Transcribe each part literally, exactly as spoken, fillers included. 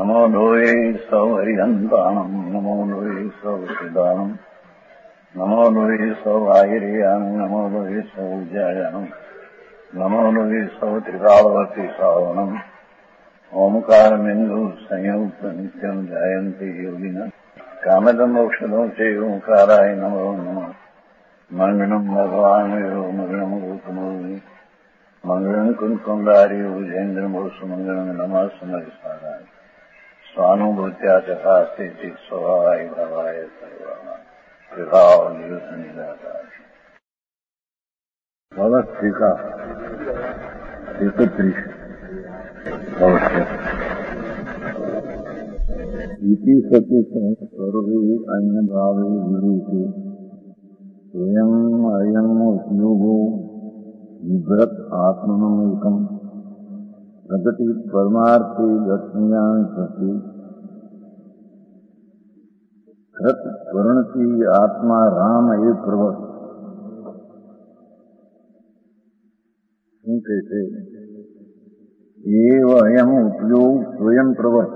નમો લોહે સૌ હરિહંતાણમ નમો લોહે સૌ સિદ્ધાણમ નમો લોહે સૌ આયર્યાણમ નમો લોહે સૌ જયાણમ નમો લોહે સૌ ત્રિકાળવતી શ્રાવણમ ઓમકારમિંદુ સંયુક્ત નિત્યમ જાયંતી યોગિના કામદમ ઔષધો છે ઓંકારાય નમો નમઃ મંગળમ ભગવાન મંગળમ ગૌતમોની મંગળમ કુંકુંડારી ઉજેન્દ્રમોસુ મંગળમ નમઃ સમરિસારાય સ્વાનુભૂત્યા ચકાસ્તે ચિત સ્વભાવાય ભાવાય સર્વા વિભાવ નિયુત નિરાકાર ભવસ્તિકા એકત્રીસ ભવસ્ય ઇતિ સતિ સર્વે અન્ય ભાવે વિરુદ્ધ સ્વયં અયમ ઉપયોગો વિભ્રત આત્મનમેકમ પ્રગતિ પરમાર્થે લક્ષ્મ્યાન સતિ કૃત વર્ણતી આત્મા રામ એ પ્રવત. શું કહે છે? એવ અયમ ઉપયોગ સ્વયં પ્રવત.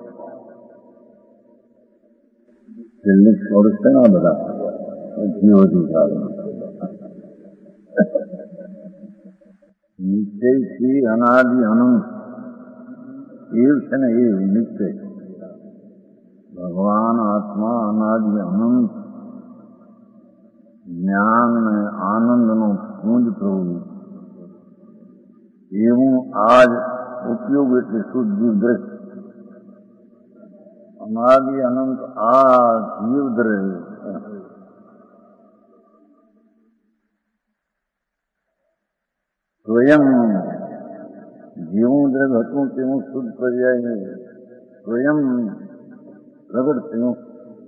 છેલ્લી સ્વરૂપ છે ને બધા જીવોધિકાર નિશ્ચયથી અનાદિ અનંત એવું છે ને એ નિશ્ચય. ભગવાન આત્મા અનાદિ અનંત જ્ઞાન અને આનંદનો પુંજ પ્રભુ એવું આજ ઉપયોગ એટલે શુદ્ધ દ્રષ્ટિ અનાદિ અનંત આ જીવ દ્રવ્ય સ્વયં જેવું દ્રવ્ય હતું તેવું શુદ્ધ પર્યાય સ્વયં પ્રગટ થયું.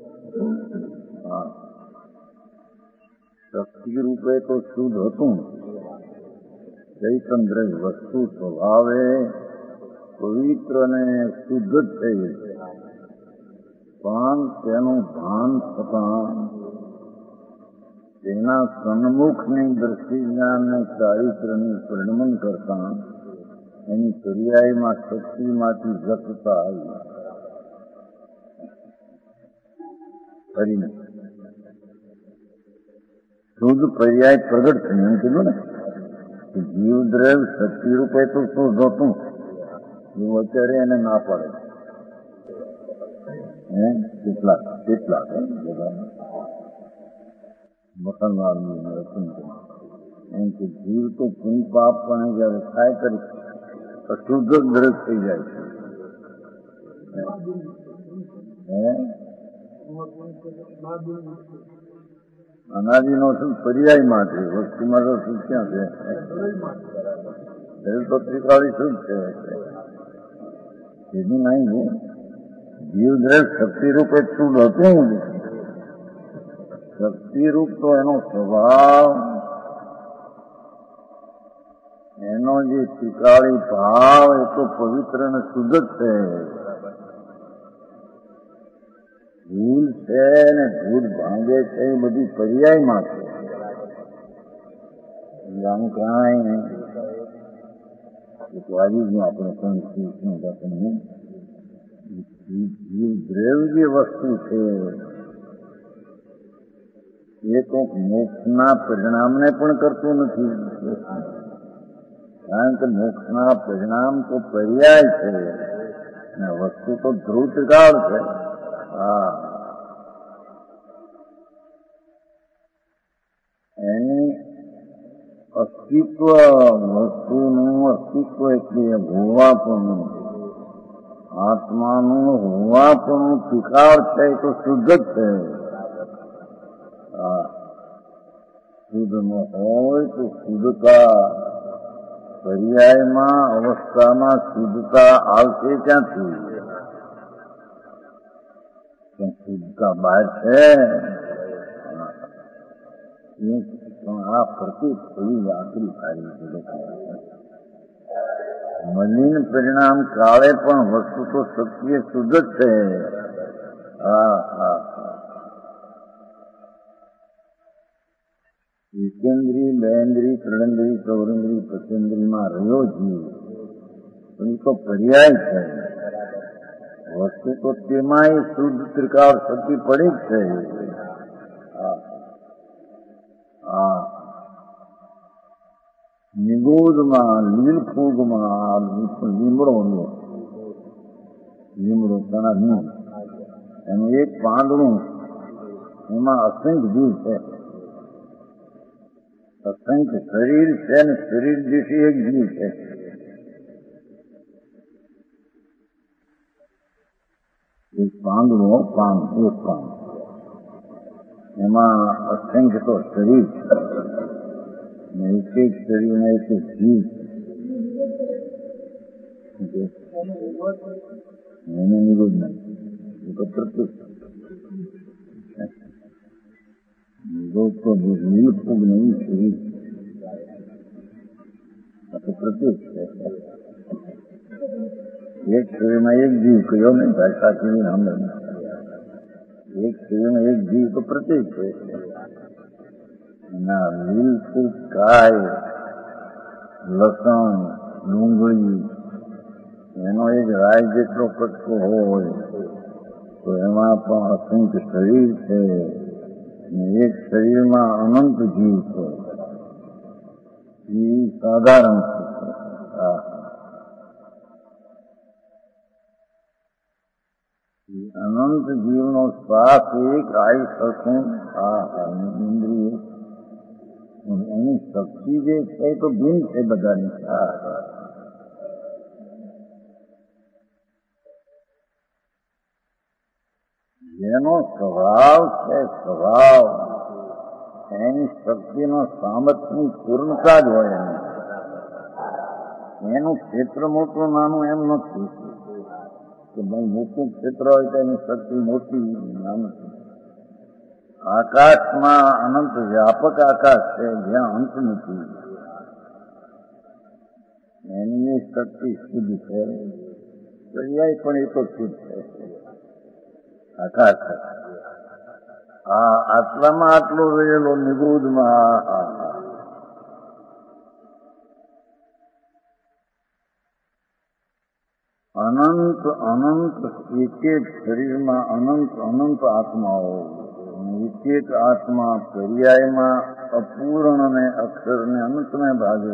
શક્તિ રૂપે તો શુદ્ધ હતું, ચૈતન દ્રવ્ય વસ્તુ સ્વભાવે પવિત્ર અને શુદ્ધ જ થઈ, પણ તેનું ભાન થતાં તેના સન્મુખની દ્રષ્ટિ જ્ઞાનને ચારિત્રનું પરિણમન કરતા એની પર્યાયમાં શક્તિમાંથી જગતા આવી ફરીને શુદ્ધ પર્યાય પ્રગટ થયું. એમ કીધું ને જીવ દ્રવ્ય શક્તિ રૂપે તો શુદ્ધ હતું એવું અત્યારે એને ના પડે. હે કેટલાક કેટલાક બધા મુસલમાનની એમ કે જીવ તો પુણ્ય પાપ પણ જયારે થાય કરી અશુદ્ધ દ્રવ્ય થઈ જાય છે. અનાદિનો શું પર્યાયમાં છે, વસ્તુમાં તો શું ક્યાં છે? તો ત્રિકાળી શુદ્ધ છે એનું નહીં. જીવ દ્રવ્ય શક્તિરૂપ એક શુદ્ધ હતું. શક્તિરૂપ તો એનો સ્વભાવ એનો જે ત્રિકાળી ભાવ એ તો પવિત્ર અને શુદ્ધ જ છે. ભૂલ છે ને ભૂલ ભાંગે છે એ બધી પર્યાયમાં છે. આનું કાંઈ નહીં. આવી ગયું આપણે પણ જીવ દ્રવ્ય જે વસ્તુ છે એ તો મોક્ષના પરિણામને પણ કરતું નથી, કારણ કે મોક્ષના પરિણામ તો પર્યાય છે અને વસ્તુ તો ધ્રુવ ત્રિકાળ છે. હા, એની અસ્તિત્વ વસ્તુનું અસ્તિત્વ એટલે હોવાપણું, આત્માનું હોવાપણું ત્રિકાળ છે એ તો શુદ્ધ જ છે. શુદ્ધ ન હોય તો શુદ્ધતા પર્યાયમાં અવસ્થામાં શુદ્ધતા આવશે ક્યાંથી? શુદ્ધતા બહાર છે. આ પ્રત્યેક થોડી આકરી થાય છે. મલિન પરિણામ કાળે પણ વસ્તુ તો સત્ય શુદ્ધ જ છે. હા હા એકેન્દ્રી બેન્દ્રી ત્રણેન્દ્રી ચૌરેન્દ્રી પચેન્દ્રીમાં રહ્યો જીવ પણ એ તો પર્યાય છે. વસ્તુ તો તેમાંય શુદ્ધ ત્રિકાળ શક્તિ પડી જ છે. હા, નિગોદમાં લીલ ફૂગમાં લીમડો લીમડો તણા નહીં એનું એક પાંદડું એમાં અસંખ્ય જીવ છે. અસંખ્ય શરીર છે ને શરીર જેથી એક જીવ છે. એક પાંદડું પાન એક પાન એમાં અસંખ્ય તો શરીર છે, એક એક શરીરમાં એક એક જીવ એને નિરોધ નહીં તો પ્રત્યુષ નિરોધ તો લીલ ફૂગ નહીં શરીર તો પ્રત્યુષ છે. એક શરીરમાં એક જીવ કયો નહીં ભાઈ સાચી સાંભળે એક શરીરમાં એક જીવ તો પ્રત્યેક છે. ના લીલ ફૂગ ગાય લસણ ડુંગળી એનો એક રાય જેટલો કટકો હોય તો એમાં પણ અસંખ્ય શરીર છે. એક શરીરમાં અનંત જીવ છે. એ સાધારણ છે. અનંત જીવનો શ્વાસ એક આયુષ હશે. આ ઇન્દ્રિય એની શક્તિ જે છે તો ભિન્ન છે બધાની. જેનો સ્વભાવ છે સ્વભાવ એની શક્તિનો સામર્થ્યની પૂર્ણતા જ હોય. એનું ક્ષેત્ર મોટું નાનું એમ નથી કે ભાઈ મોટું ક્ષેત્ર હોય તો એની શક્તિ મોટી નાનું. આકાશમાં અનંત વ્યાપક આકાશ છે જ્યાં અંત નથી. એની શક્તિ શુદ્ધ છે. દરિયાઈ પણ એ તો શુદ્ધ છે. આકાશ આ આટલામાં આટલો રહેલો નિગોદમાં અનંત અનંત એક એક શરીરમાં અનંત અનંત આત્માઓ એક એક આત્મા પર્યાયમાં અપૂર્ણ અને અક્ષર ને અંતને ભાગે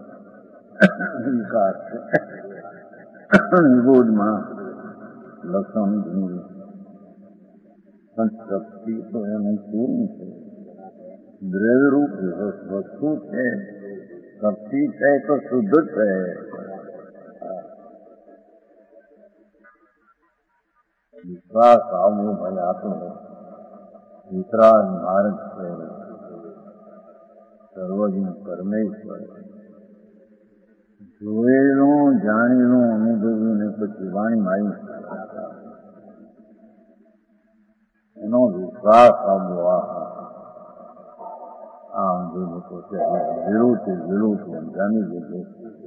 વિકાસ છે. નિગોદમાં લસણ ડુંગળી પણ શક્તિ તો એનું પૂર્ણ છે. દ્રવ્યરૂપ વસ્તુ છે. શક્તિ છે તો શુદ્ધ છે. વિશ્વાસ આવવો ભાઈ આપણો વિતરાગ માર્ગ છે. સર્વજ્ઞ પરમેશ્વર જોયેલું જાણેલું અનુભવ્યું ને પછી વાણીમાં આવી એનો વિશ્વાસ આવવો. આ અંગે લોકો ઝીરું છે ઝીરું છે એમ જાણી જશે.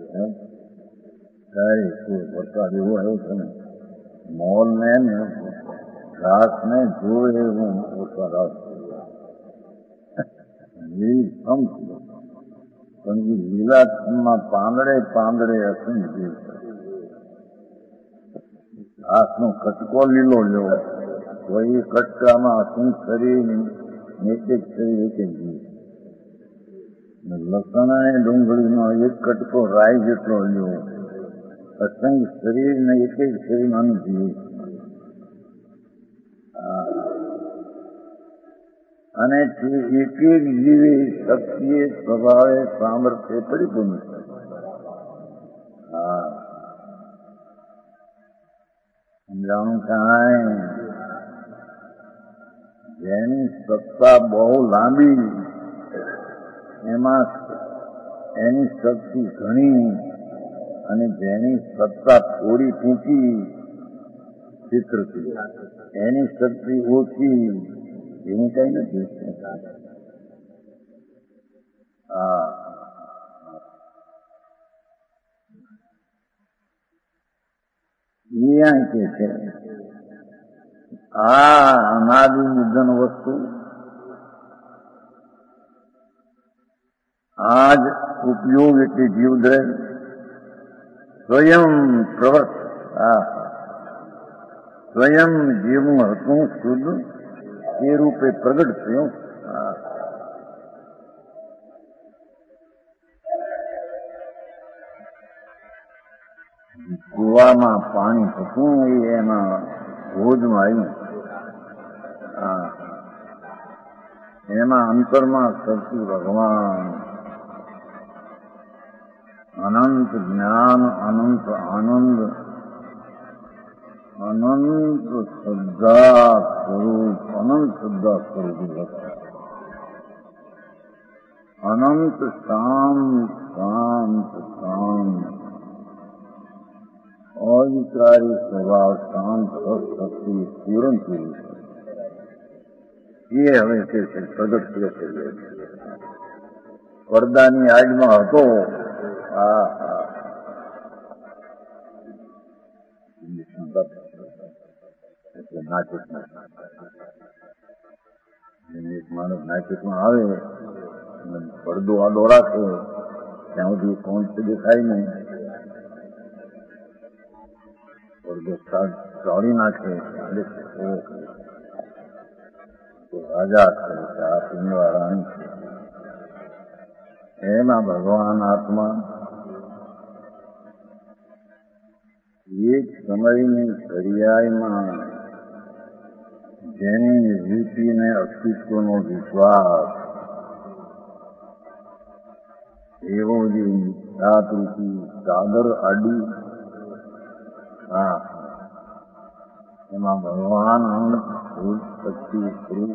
ત્યારે કોઈ વરસાદ એવો આવ્યો છે ને મોલ ને ઘાસ ને જોવે એવું વરસાદ આવશે. પણ એ લીલામાં પાંદડે પાંદડે અસંખ્ય ઘાસનો કટકો લીલો લેવો તો એ કટકામાં અસંખ્ય શરીર એક એક શરીર એક એક જીવ. લસણ અને ડુંગળીનો એક કટકો રાય જેટલો લેવો અસંખ્ય શરીર ને એક એક શરીરમાં જીવ. અને તે એક એક જીવે શક્તિએ સ્વભાવે સામર્થ્ય પરિપૂર્ણ છે. હા સમજાણું કાંઈ જેની સત્તા બહુ લાંબી એમાં એની શક્તિ ઘણી અને જેની સત્તા થોડી ટૂંકી ચિત્રથી એની શક્તિ ઓછી એવું કઈ નથી. હા એ કે છે આ અનાદિ નિધન વસ્તુ આજ ઉપયોગ એટલે જીવદ્રવ્ય સ્વયં પ્રવર્ત. હા સ્વયં જેવું હતું શુદ્ધ એ રૂપે પ્રગટ થયું. કુવામાં પાણી હતું એ એના ભોજમાં આવ્યું. એના અંતરમાં સચિવ ભગવાન અનંત જ્ઞાન, અનંત આનંદ, અનંત શ્રદ્ધા સ્વરૂપ, અનંત શ્રદ્ધા સ્વરૂપ, અનંત શાંત શાંત શાંત અવિકારી સ્વભાવ, શાંત શક્તિ પૂરણ થયું એ હવે તે પ્રગટ થઈ છે. પડદાની આજમાં હતો. હા હા એટલે નાચકમાં એક માણસ નાચકમાં આવે, પડદો આડો રાખે ત્યાં સુધી કોણ દેખાય નહીં. પડદો ચાળી નાખે તો રાજા છે, આ પીવા રાણી છે. એમાં ભગવાન આત્મા એક સમયની પર્યાયમાં જેની વૃત્તિને અસ્તિત્વનો વિશ્વાસ એવો જે જાતૃતિ ચાદર આડી, હા એમાં ભગવાન અંત શક્તિ સ્વરૂપ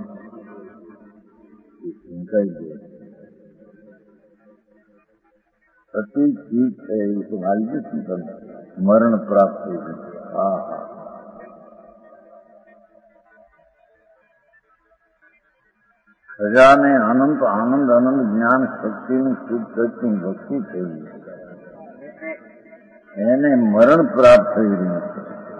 ચિંતાઈ ગયો. સતી ઠીક છે એ તો મારી જ મરણ પ્રાપ્ત થઈ ગયું. હા હા ખજાને અનંત આનંદ, અનંત જ્ઞાન, શક્તિનું શુદ્ધ શક્તિ ભક્તિ થઈ ગઈ. એને મરણ પ્રાપ્ત થઈ રહ્યું છે.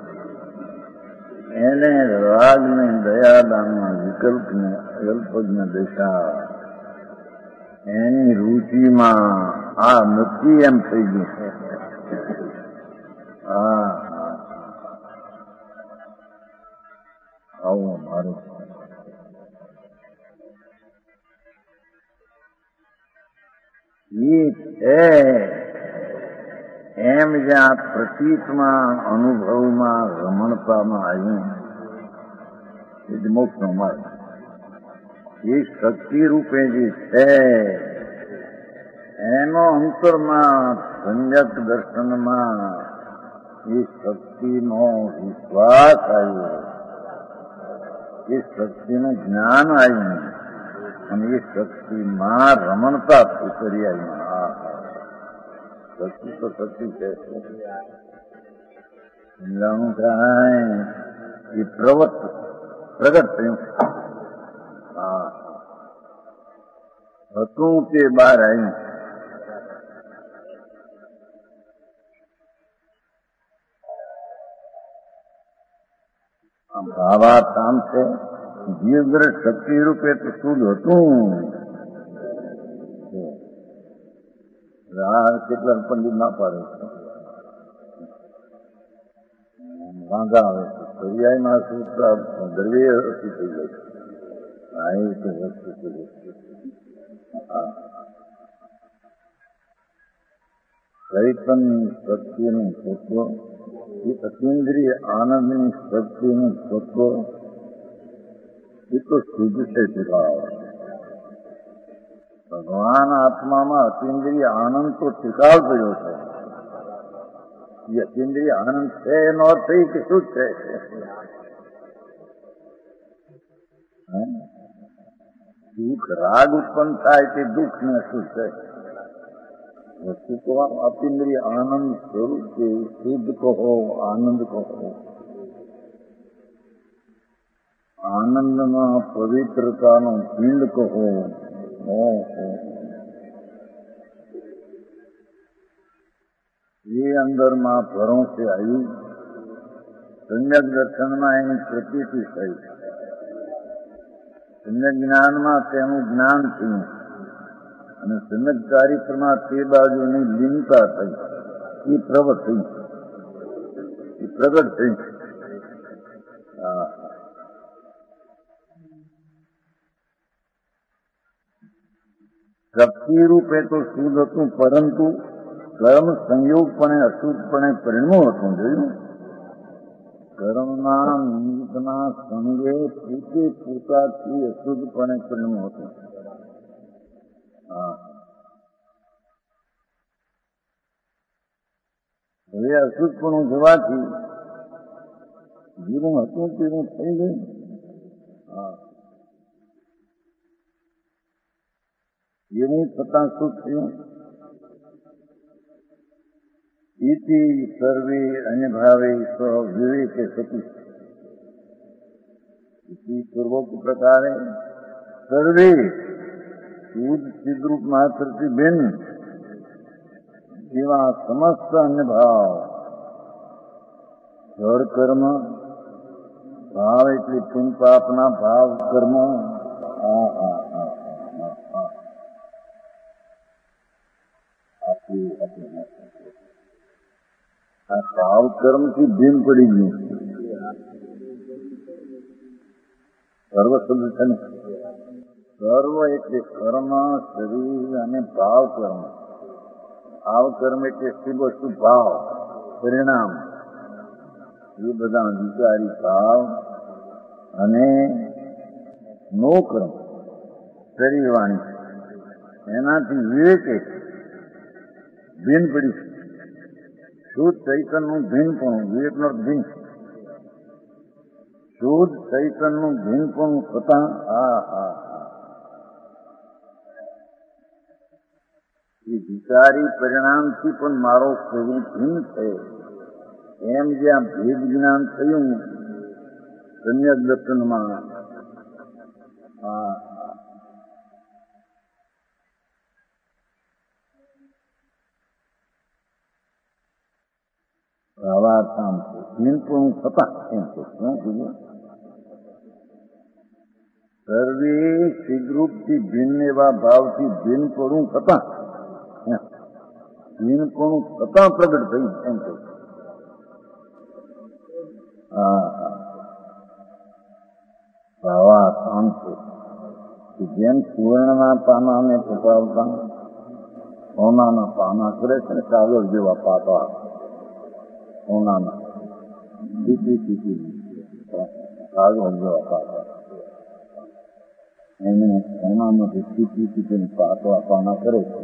એને રાગને દયાદાનના વિકલ્પને અલ્પજ્ઞ દશા એની રુચિમાં આ નથી એમ થઈ ગયું. હા આવું મારું એમ જ્યાં પ્રતીતમાં, અનુભવમાં, રમણતામાં આવ્યું એ જ મોક્ષનો માર્ગ. એ શક્તિ રૂપે જે છે એનો અંતરમાં સંયક દર્શનમાં એ શક્તિનો વિશ્વાસ આવ્યો, એ શક્તિનું જ્ઞાન આવ્યું અને એ શક્તિમાં રમણતા ઉતરી આવી. હા શક્તિ તો શક્તિ છે, સમજાણું થાય એ પ્રવત પ્રગટ થયું. હા હતું તે બહાર આવ્યું. ભાવાર્થ આમ છે, જીવગ્ર શક્તિ રૂપે તો શુદ્ધ હતું. કેટલા પંડિત ના પાડે છે, વાંધા આવે છે. પર્યાયમાં સૂત્ર દ્રવ્ય થઈ જાય છે. આ એ તો વસ્તુ છે. ચૈતન્ય શક્તિનું તત્વ, એ અતિન્દ્રિય આનંદની શક્તિનું તત્વ એ તો શુદ્ધ છે. ભગવાન આત્મામાં અતિન્દ્રિય આનંદ તો ટિકાવ કર્યો છે. એ અતિન્દ્રિય આનંદ છે એનો અર્થ એ કે શું છે? દુઃખ રાગ ઉત્પન્ન થાય તે દુઃખ ને શું છે? વસ્તુ તો અતિન્દ્રિય આનંદ સ્વરૂપ છે. શુદ્ધ કહો, આનંદ કહો. આનંદમાં પવિત્રતાનો પિંડ કહો. એ અંદરમાં ભરોસે આવ્યું. સમ્યક દર્શનમાં એની પ્રતીતિ થઈ. સમ્યક જ્ઞાનમાં તેનું જ્ઞાન થયું અને સમ્યક ચારિત્રમાં તે બાજુની લીનતા થઈ. એ પ્રવત થઈ, એ પ્રગટ થઈ. શક્તિ રૂપે તો શુદ્ધ હતું, પરંતુ કર્મ સંયોગપણે અશુદ્ધપણે પરિણમ્યું હતું. જોયું, કર્મના નિમિત્તના સંગે પોતે પોતાથી અશુદ્ધપણે પરિણમ્યું હતું. હા, હવે અશુદ્ધપણું જવાથી જેવું હતું તેવું થઈ ગયું. હા, એવું છતાં શું થયું? ઇતિ સર્વે અન્યભાવે વિવેકે સતી. ઇતિ પૂર્વક પ્રકારે સર્વે શુદ્ધ ચિદ્રૂપ માત્રથી ભિન્ન એવા સમસ્ત અન્યભાવ, જળ કર્મ, ભાવ એટલે પુણ્ય પાપના ભાવ કર્મ. હા હા હા હા આ ભાવ કર્મ થી ભીમ પડી ગયું. સર્વ શબ્દ છે ને, સર્વ એટલે કર્મ, શરીર અને ભાવ કર્મ. ભાવ કર્મ એટલે શુભ અશુભ ભાવ પરિણામ, એ બધા વિચારી ભાવ અને નો કર્મ શરીર વાણી, એનાથી વિવેકે ભીન પડી. શુદ્ધ ચૈતનનું ભીનપણું, વિવેકનો ભીન, શુદ્ધ ચૈતનનું ભીનપણું થતાં આ હા એ વિચારી પરિણામથી પણ મારો સ્વરૂપ ભિન્ન છે એમ જ્યાં ભેદ જ્ઞાન થયું સમ્યક દર્શનમાં. હા, ભાવાર્થામ ભીનપણું થતાં એમ છે. શું કીધું? સર્વે શિદ્રૂપથી ભિન્ન એવા ભાવથી ભિન્નપણું થતાં, ભિન્નપણું થતાં પ્રગટ થયું એમ કહ્યું. હા હા, ભાવાર્થામ છે જેમ સુવર્ણના પાનાને પતાવતા સોનાના પાના કરે છે ને, કાગળ જેવા પાતા સોનાના ટીપી ટીપી કાગળ જેવા પાતા, એને સોનામાંથી ટીપી ટીપીને પાતળા પાના કરે છે.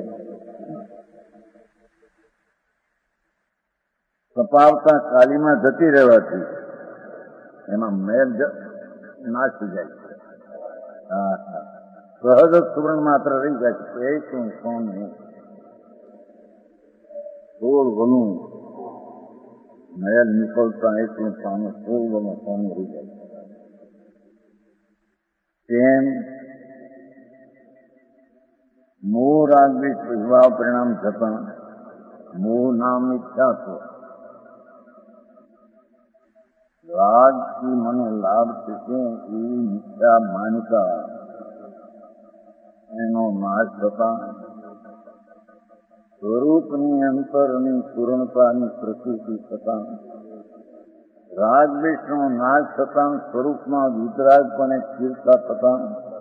કપાવતા કાલીમાં જતી રહેવાથી એમાં મેલ નાશી જાય છે. હા હા, સહજ સુવર્ણ માત્ર રહી જાય છે. એકલું સોનું, સોળ વનું મેલ નીકળતા એકલું પાનું, સોળ વનું સોનું રહી જાય છે. તેમ મોહ રાગ વિભાવ પરિણામ થતા મોહ નામ ઈચ્છા છે. રાગથી મને લાભ થશે એવી ઈચ્છા માનતા એનો નાશ થતા સ્વરૂપની અંતરની પૂર્ણતાની પ્રકૃતિ થતા રાગદ્વેષનો નાશ થતા સ્વરૂપમાં વિતરાગપણે સ્થિરતા થતા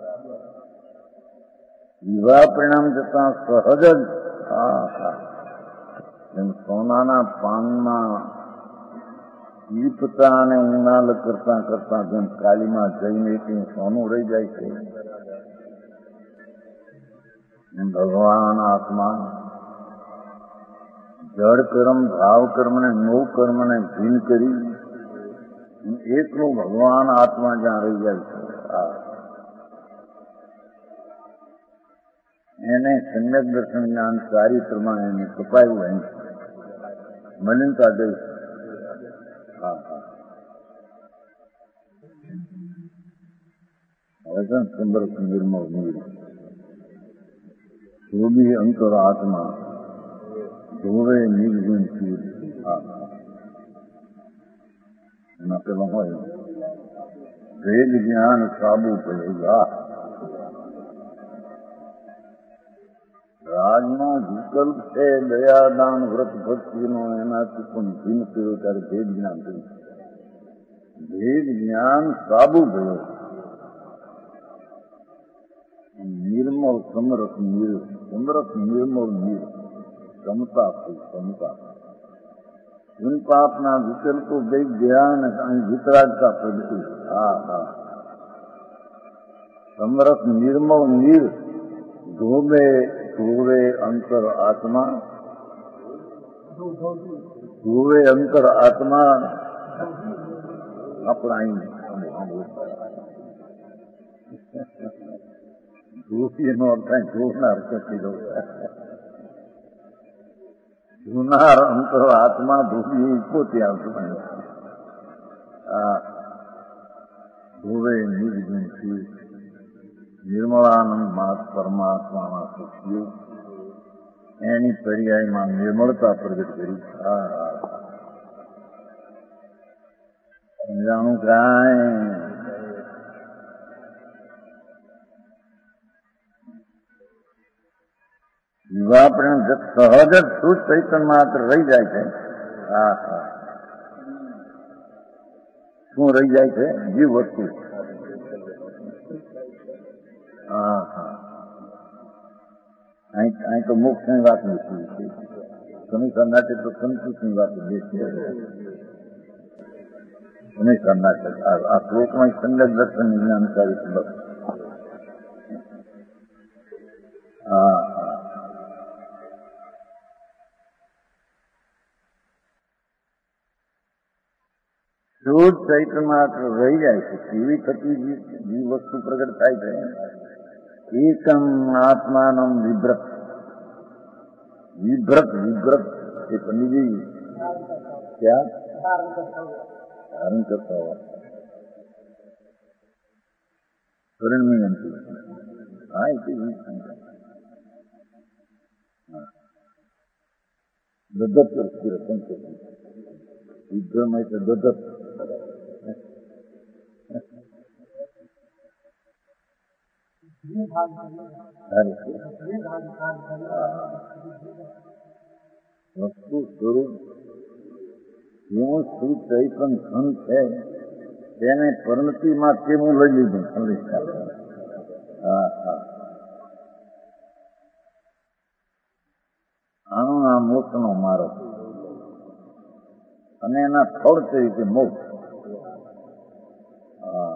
વિવાહ પરિણામ થતા સહજ જ હા હા એમ સોનાના પાનમાં દીપતા અને ઉનાલ કરતા કરતા જેમ કાલીમાં જઈને ત્યાં સોનું રહી જાય છે, એમ ભગવાન આત્મા જળ કર્મ, ભાવ કર્મ ને નો કર્મ ને ભીન કરી એકલું ભગવાન આત્મા જ્યાં રહી જાય છે, એને સમ્યક દર્શન જ્ઞાન ચારિત્રમાં એને કપાયું એમ મલિનતા ગઈ. હા હા, હવે સુંદર નિર્મળ નીર શોભી અંતર આત્મા ધોવે નિર્ગુણ શીર. હા હા, એના પેલા હોય ભેદ જ્ઞાન સાબુ પડેગા. રાજનો વિકલ્પ છે દયાદાન વ્રત ભક્તિનો, એનાથી પણ ભીન કર્યો ત્યારે ભેદ જ્ઞાન થયું. ભેદ જ્ઞાન સાબુ ગયો નિર્મળ સમરસ નિર સમરસ નિર્મળ નીર, ક્ષમતા થઈ ક્ષમતા. પુન પાપના વિકલ્પો ગઈ ગયા અને અહીં વિતરાગતા પ્રગટી. હા હા. સમરસ નિર્મળ નીર, ધોવે ધોવે અંતર આત્મા, ધોવે અંતર આત્મા. આપણા અહીં ધોતી નો અર્થ ધોનાર કશી દો. ધોનાર અંતર આત્મા, ધોવી પોતે આત્મા. આ ધોવે નિર્ગુણથી નિર્મળાનંદ માત પરમાત્માના સખીઓ એની પર્યાયમાં નિર્મળતા પ્રગટ કરી. હા હા. સમજાણું કાંઈ વિવાહ પ્રેમ સહજ જ શુદ્ધ ચૈતન્ય માત્ર રહી જાય છે. હા હા. શું રહી જાય છે? જીવ વસ્તુ. હા હા. અહીં તો મોક્ષની વાત નથી. સમીક્ષા નાટક તો સંતોષની વાત બેસી. સમીક્ષા નાટક આ શ્લોકમાં સંગત દર્શન જ્ઞાનકારી સંબંધ. હા હા. શુદ્ધ ચૈત્ર માત્ર રહી જાય છે. કેવી થતી જીવ વસ્તુ પ્રગટ થાય છે? એકમ આત્માનમ વિભ્રત. વિભ્રત વિભ્રત એ પંડિતજી ક્યાં ધારણ કરતા હોય પરિણમી. હા એ દત્ત વિભ્રમ એટલે દત્ત. વસ્તુ સ્વરૂપ જેવું શું ચૈતન ધન છે તેને પરિણતિમાં કેવું લઈ લીધું. હા હા. આનો આ મોક્ષનો માર્ગ અને એના ફળ તરીકે મોક્ષ. હા.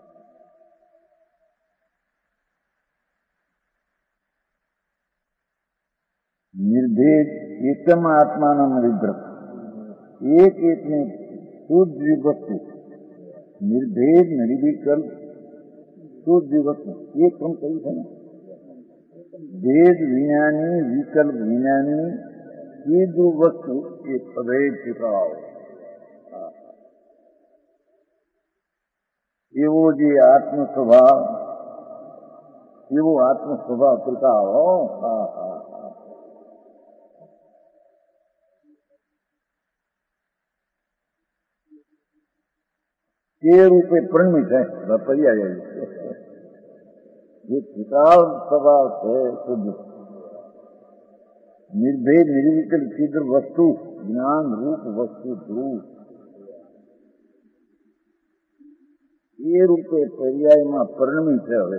નિર્ભેદ એકમ આત્માનમ વિભ્રત. એક એકની શુદ્ધ વસ્તુ નિર્ભેદ નિર્વિકલ્પ શુદ્ધ વસ્તુ એકમ કહ્યું છે ને. ભેદ વિજ્ઞાની વિકલ્પ વિજ્ઞાની સીધું વસ્તુ એ પદે ચુકાવ. એવો જે આત્મ સ્વભાવ એવો આત્મ સ્વભાવ ચુકાવો. હા હા. એ રૂપે પરિણમી છે. પર્યાય જે ચિતાવ સ્વભાવ છે શુદ્ધ નિર્ભેદ નિર્વિકલ્પ સીધું વસ્તુ જ્ઞાન રૂપ વસ્તુ ધ્રુવ એ રૂપે પર્યાયમાં પરિણમી છે. હવે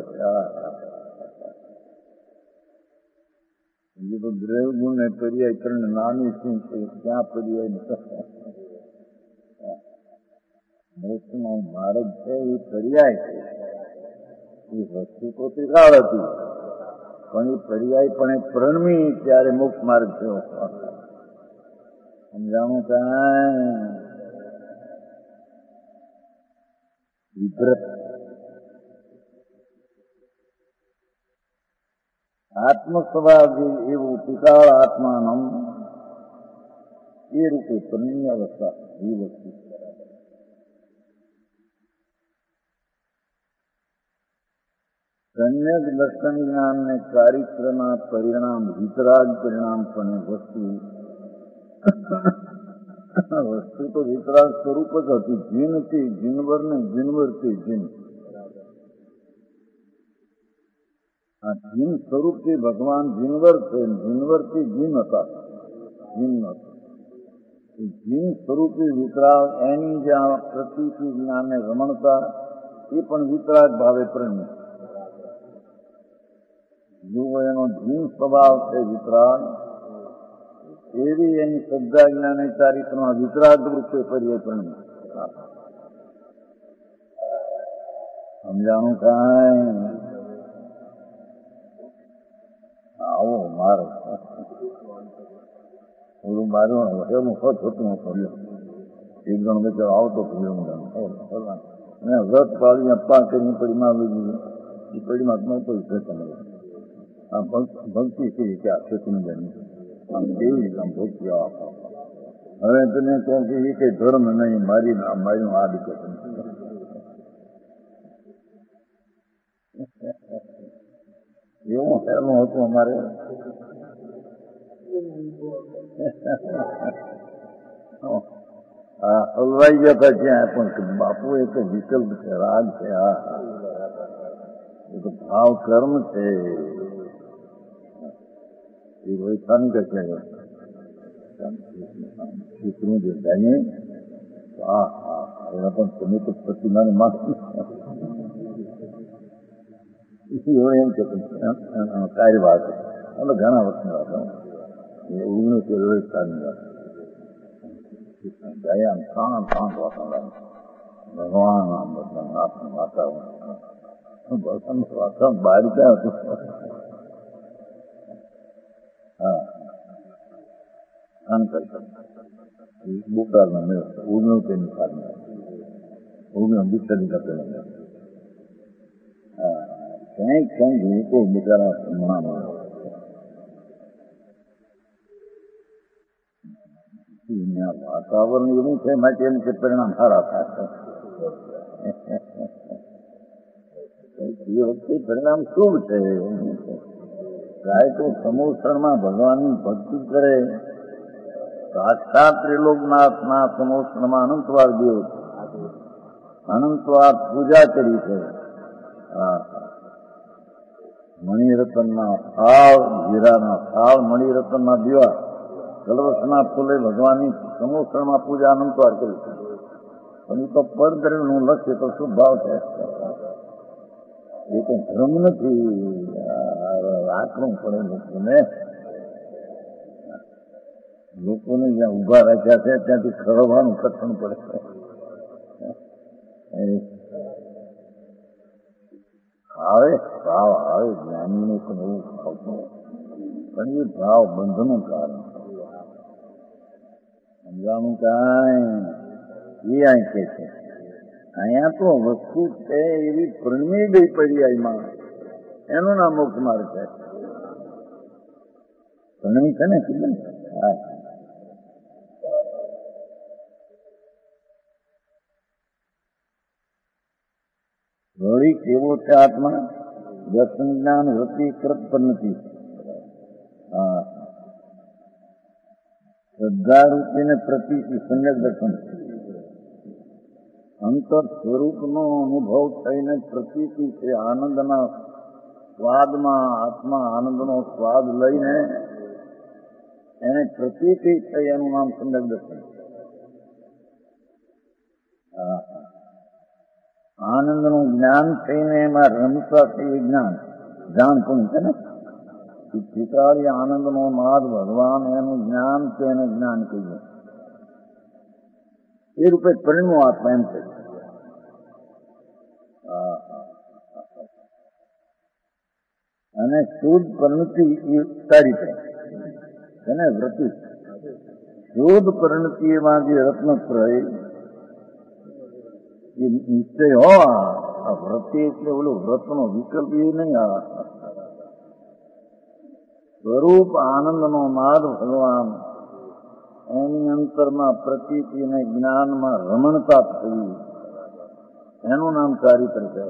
એ તો દ્રવ ગુણ ને પર્યાય કરીને નાની શું છે ક્યાં પર્યાય મોક્ષનો માર્ગ છે એ પર્યાય છે. એ વસ્તુ તો તિકાળ હતી પણ એ પર્યાય પણ એ પરિણમી ત્યારે મોક્ષ માર્ગ થયો. સમજાણું કાંઈ વિભ્રત આત્મ સ્વભાવ એવું તિકાળ આત્માનમ એ રૂપે પરિણમી અવસ્થા એ વસ્તુ. સમ્યક દર્શન જ્ઞાન ને ચારિત્રના પરિણામ વિતરાગ પરિણામ પણ વસ્તુ વસ્તુ તો વિતરાગ સ્વરૂપ જ હતી. જીનથી જીનવર ને જીનવરથી જીન. આ જીન સ્વરૂપથી ભગવાન જીનવર છે. જીનવરથી જીન હતા. જીન હતા જીન સ્વરૂપી વિતરાગ એની જ્યાં પ્રતિથી જ્ઞાનને રમણતા એ પણ વિતરાગ ભાવે પરિણમી. જેવો એનો જીવ સ્વભાવ છે વિતરાગ, એવી એની શ્રદ્ધા જ્ઞાન ચારિત્રમાં વિતરાગ રૂપે પરિવર્તન. સમજાણું કાંઈ? આવો મારો ઓલું મારું એવું હતું પડ્યું એક જણ બેચારો આવતો પડ્યો વ્રત પાડી પાંચ ની પડીમાં આવી ગયું એ પડીમાં નહોતો આ ભક્તિ કેવી કે આ ખેતીની બની આમ કેવી રીતે આમ ભક્તિ આપો. હવે તમે કહો કે એ કઈ ધર્મ નહીં, મારી મારી આ દીકરો એવું હેલું હતું અમારે. હા હલવાઈ ગયા હતા ત્યાં પણ બાપુ એ તો વિકલ્પ છે, રાગ છે, હા એ તો ભાવ કર્મ છે. એ રોહિતાન કે શીખનું જે જાણીએ હા હા એના પણ તમે તો પ્રતિમાની માગી એમ કે સારી વાત એટલે ઘણા વર્ષની વાત ઓગણીસ રોહિતાની વાત આમ શાંત શાંત વાતાવરણ ભગવાન આમ બધા નાથનું વાતાવરણ વાતાવરણ બહાર ક્યાં હતું. હા અંકલ બોટાદમાં મેળ ઓગણીસ તેની સારી ઓગણીસ બિસ્તરી કરતો હા ક્યાંક ક્યાંક લોકો બિચારા હમણાં વાતાવરણ એવું છે માટે એમ કે પરિણામ સારા થાય. એ વખતે પરિણામ શુભ છે. ગાય તો સમોસણમાં ભગવાનની ભક્તિ કરે, સાક્ષાત ત્રિલોકનાથના સમોસણમાં અનંતવાર દેવ અનંતવાર પૂજા કરી છે. હા મણિરત્નના થાળ, હીરાના થાળ, મણિરત્નના દીવા, કલવસના ફૂલે ભગવાનની સમોસણમાં પૂજા અનંતવાર કરી છે. પણ એ તો પરદ્રવ્યનું લક્ષ્ય તો શુભ ભાવ છે. એ તો ધર્મ નથી. રાખવું પડે લોકોને. લોકોને જ્યાં ઉભા રાખ્યા છે ત્યાંથી ખરવાનું કથન પડે. આવે ભાવ આવે જ્ઞાનીને પણ એવું ભાવતું પણ એ ભાવ બંધનું કારણ સમજાણું કાંઈ એ અહીં કે છે. અહીંયા તો વસ્તુ છે એવી પ્રણમી ગઈ પર્યાયમાં એનું નામ મોક્ષ માર્ગ છે. પ્રણમી છે ને કીધું હા વળી કેવો છે આત્મા દર્શન જ્ઞાન વૃત્તિ કૃત પણ નથી. હા શ્રદ્ધા રૂપીને પ્રતિથી સમ્યક દર્શન અંતર સ્વરૂપનો અનુભવ થઈને પ્રતીતિ છે. આનંદના સ્વાદમાં આત્મા આનંદનો સ્વાદ લઈને એને પ્રતીતિ થઈ એનું નામ સમ્યક દર્શન. હા આનંદનું જ્ઞાન થઈને એમાં રમતા થઈ જ્ઞાન જાણ પણ છે ને ચિત્રાળી આનંદનો નાદ ભગવાન એનું જ્ઞાન છે એને જ્ઞાન કહીએ. એ રૂપે પરિણ્યો આત્મા એમ છે. અને શુદ્ધ પરિણતિ સારી છે એને વ્રતિ શુદ્ધ પરિણતિ એમાં જે રત્નત્રય એ નિશ્ચય હો. આ વ્રતિ એટલે ઓલું વ્રતનો વિકલ્પ એ નહીં. આ સ્વરૂપ આનંદનો નાદ ભગવાન એની અંતરમાં પ્રતીતિ અને જ્ઞાનમાં રમણતા થઈ એનું નામ ચારિત્ર છે.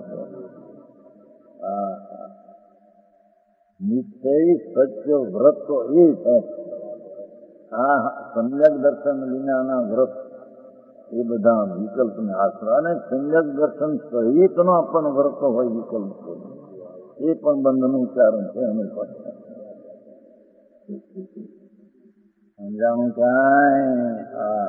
નિશ્ચય સત્ય વ્રત તો એ છે. આ સમ્યક દર્શન વિનાના વ્રત એ બધા વિકલ્પને આશરા અને સમ્યક દર્શન સહિતનો પણ વ્રત હોય વિકલ્પ એ પણ બંધનું કારણ છે. અમે પાસે સમજાણું કાંઈ હા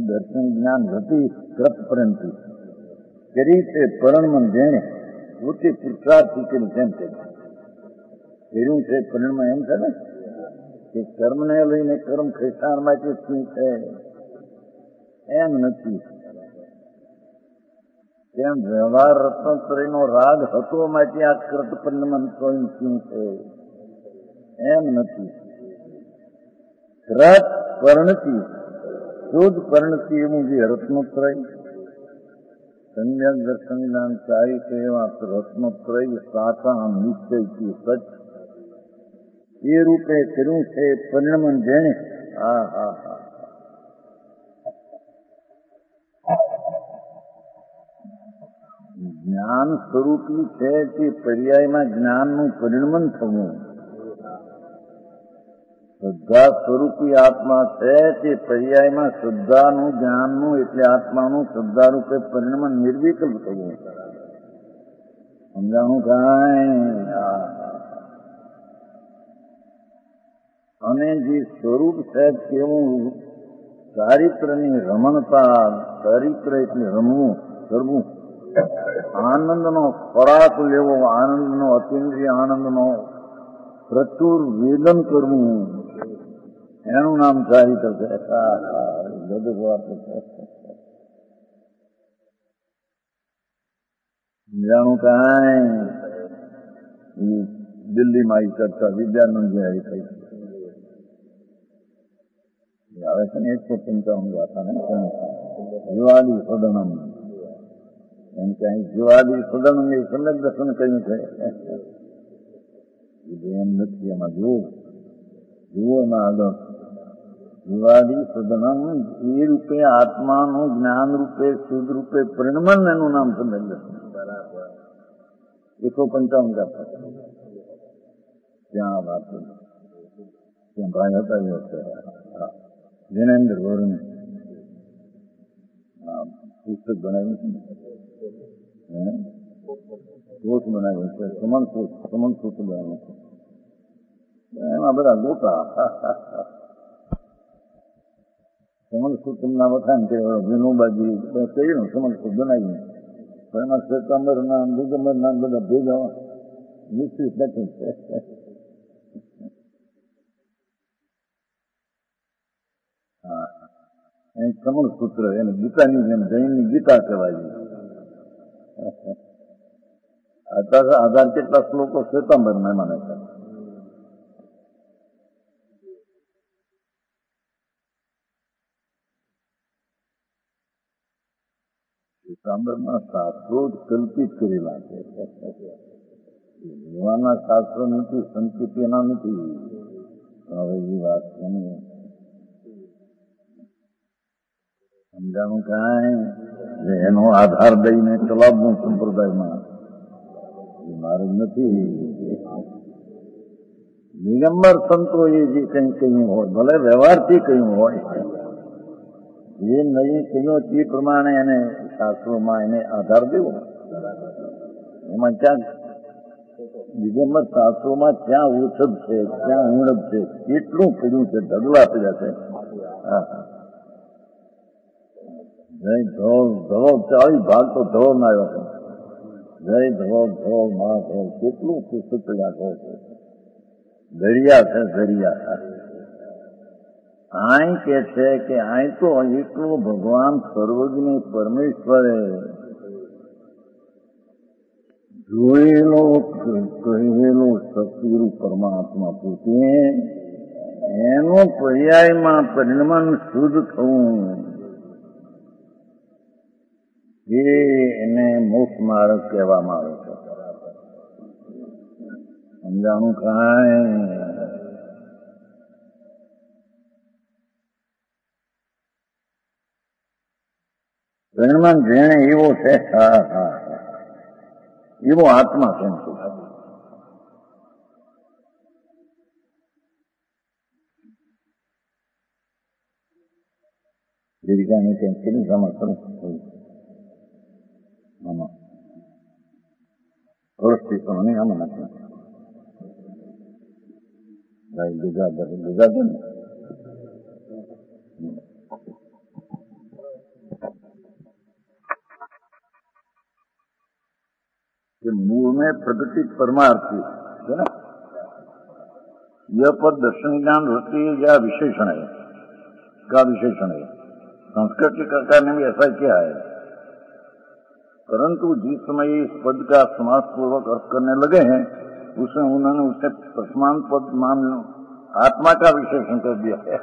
દર્શન જ્ઞાન રતિ કૃત પરંતુ કરી છે પરણમન જેણે પોતે પુરુષાર્થી કરી તેમ છે કર્યું છે પરિણમાં એમ છે ને કે કર્મને લઈને કર્મ ખેસાણ માટે શું છે એમ નથી. તેમ વ્યવહાર રત્નત્રયનો રાગ હતો માટે આ કૃત પરિણમન સ્વયં શું છે એમ નથી. કૃત પરણતી શુદ્ધ પરણતી એવું જે રત્નોત્રય સમ્યક દર્શન જ્ઞાન ચારિત્ર એવા રત્નોત્રય સાચા નિશ્ચયથી સચ એ રૂપે કર્યું છે પરિણમન જેણે. હા હા હા જ્ઞાન સ્વરૂપી છે તે પર્યાયમાં જ્ઞાનનું પરિણમન થવું. શ્રદ્ધા સ્વરૂપી આત્મા છે તે પર્યાયમાં શ્રદ્ધાનું જ્ઞાનનું એટલે આત્માનું શ્રદ્ધા રૂપે પરિણમન નિર્વિકલ્પ થવું. સમજાણું કાંઈ? અને જે સ્વરૂપ છે તેવું ચારિત્રની રમણતા, ચારિત્ર એટલે રમવું કરવું, આનંદનો ખોરાક લેવો, આનંદનો અતિન્દ્રિય આનંદનો પ્રચુર વેદન કરવું એનું નામ ચારિત્ર છે. બધું વાત છે. જાણું કાંઈ દિલ્હીમાં આવી ચર્ચા વિદ્યાનંદ આવી થઈ આવે છે ને એકસો પંચાવન ગાથા ને જીવાલી સદનમ એમ કે અહીં જીવાલી સદનમ એ સમ્યક દર્શન કહ્યું છે. એમ નથી, એમાં જુઓ જુઓ એમાં આગળ જીવાલી સદનમ એ રૂપે આત્માનું જ્ઞાન રૂપે શુદ્ધ રૂપે પરિણમન એનું નામ સમ્યક દર્શન. એકસો પંચાવન ગાથા ત્યાં વાત ત્યાં ભાઈ હતા એ વખતે જૈનેન્દ્ર વરુણ પુસ્તક બનાવ્યું છે ને, કોષ બનાવ્યું છે, સમન કોષ સમન કોષ બનાવ્યું છે. એમાં બધા ગોતા સમન કુટુંબના વખાણ કે વિનોબાજી કહ્યું સમન કોષ બનાવ્યું પણ એમાં શ્વેતાંબર ના દિગંબર ના બધા ભેગા વિસ્તૃત લખ્યું છે. કમળ સૂત્ર એને ગીતાની જેમ જૈનની ગીતા કહેવાય. અત્યારે આધાર કેટલા શ્લોકો શ્વેતાંબર માં માને છે. શ્વેતાંબરમાં શાસ્ત્રો જ કલ્પિત કરેલા છે. ભગવાનના શાસ્ત્રો નથી, સંકેત એના નથી. હવે એ વાત કોની સમજાણું કાંઈ એનો આધાર દઈને ચલાવવું સંપ્રદાયમાં એ મારું નથી. દિગંબર સંતો એ જે કંઈ કહ્યું હોય, ભલે વ્યવહારથી કહ્યું હોય, જે નહીં કહ્યું તે પ્રમાણે એને શાસ્ત્રોમાં એને આધાર દેવો. એમાં ક્યાં દિગંબર શાસ્ત્રોમાં ક્યાં ઓછબ છે, ક્યાં ઉણપ છે, કેટલું પડ્યું છે, ઢગલા પડ્યા છે. હા જય ધોળ ધોળ ચાલીસ ભાગ તો ધોળ ના આવ્યો છે. જય ધોળ ધોળ મા ધોળ કેટલું પુસ્તક પડ્યા ધોળ છે. દરિયા છે દરિયા. આય કે છે કે આય તો એકલો ભગવાન સર્વજ્ઞ પરમેશ્વરે જોયેલો કહેલો શક્તિરૂપ પરમાત્મા પોતે એનો પર્યાયમાં પરિણમન શુદ્ધ થવું એ એને મોક્ષ માર્ગ કહેવામાં આવે છે. સમજાણું કાંઈ? પરિણમન જેણે એવો છે, હા હા એવો આત્મા કેમ છે. દીર્ઘાની કેમ કેટલી સમજ કરું આમાં પરિસ્થિતિ નહીં આમાં નથી. ભાઈ ગુજાદર ગુજાદર ને मूल में प्रकृति परमार्थी है ना। यह पद दर्शन ज्ञान वृत्ति या विशेषण है का विशेषण है। संस्कृत के कर्ता ने भी ऐसा किया है, परंतु जिस समय इस पद का समास पूर्वक अर्थ करने लगे हैं उसमें उन्होंने उसे प्रथमान पद मान आत्मा का विशेषण कर दिया है।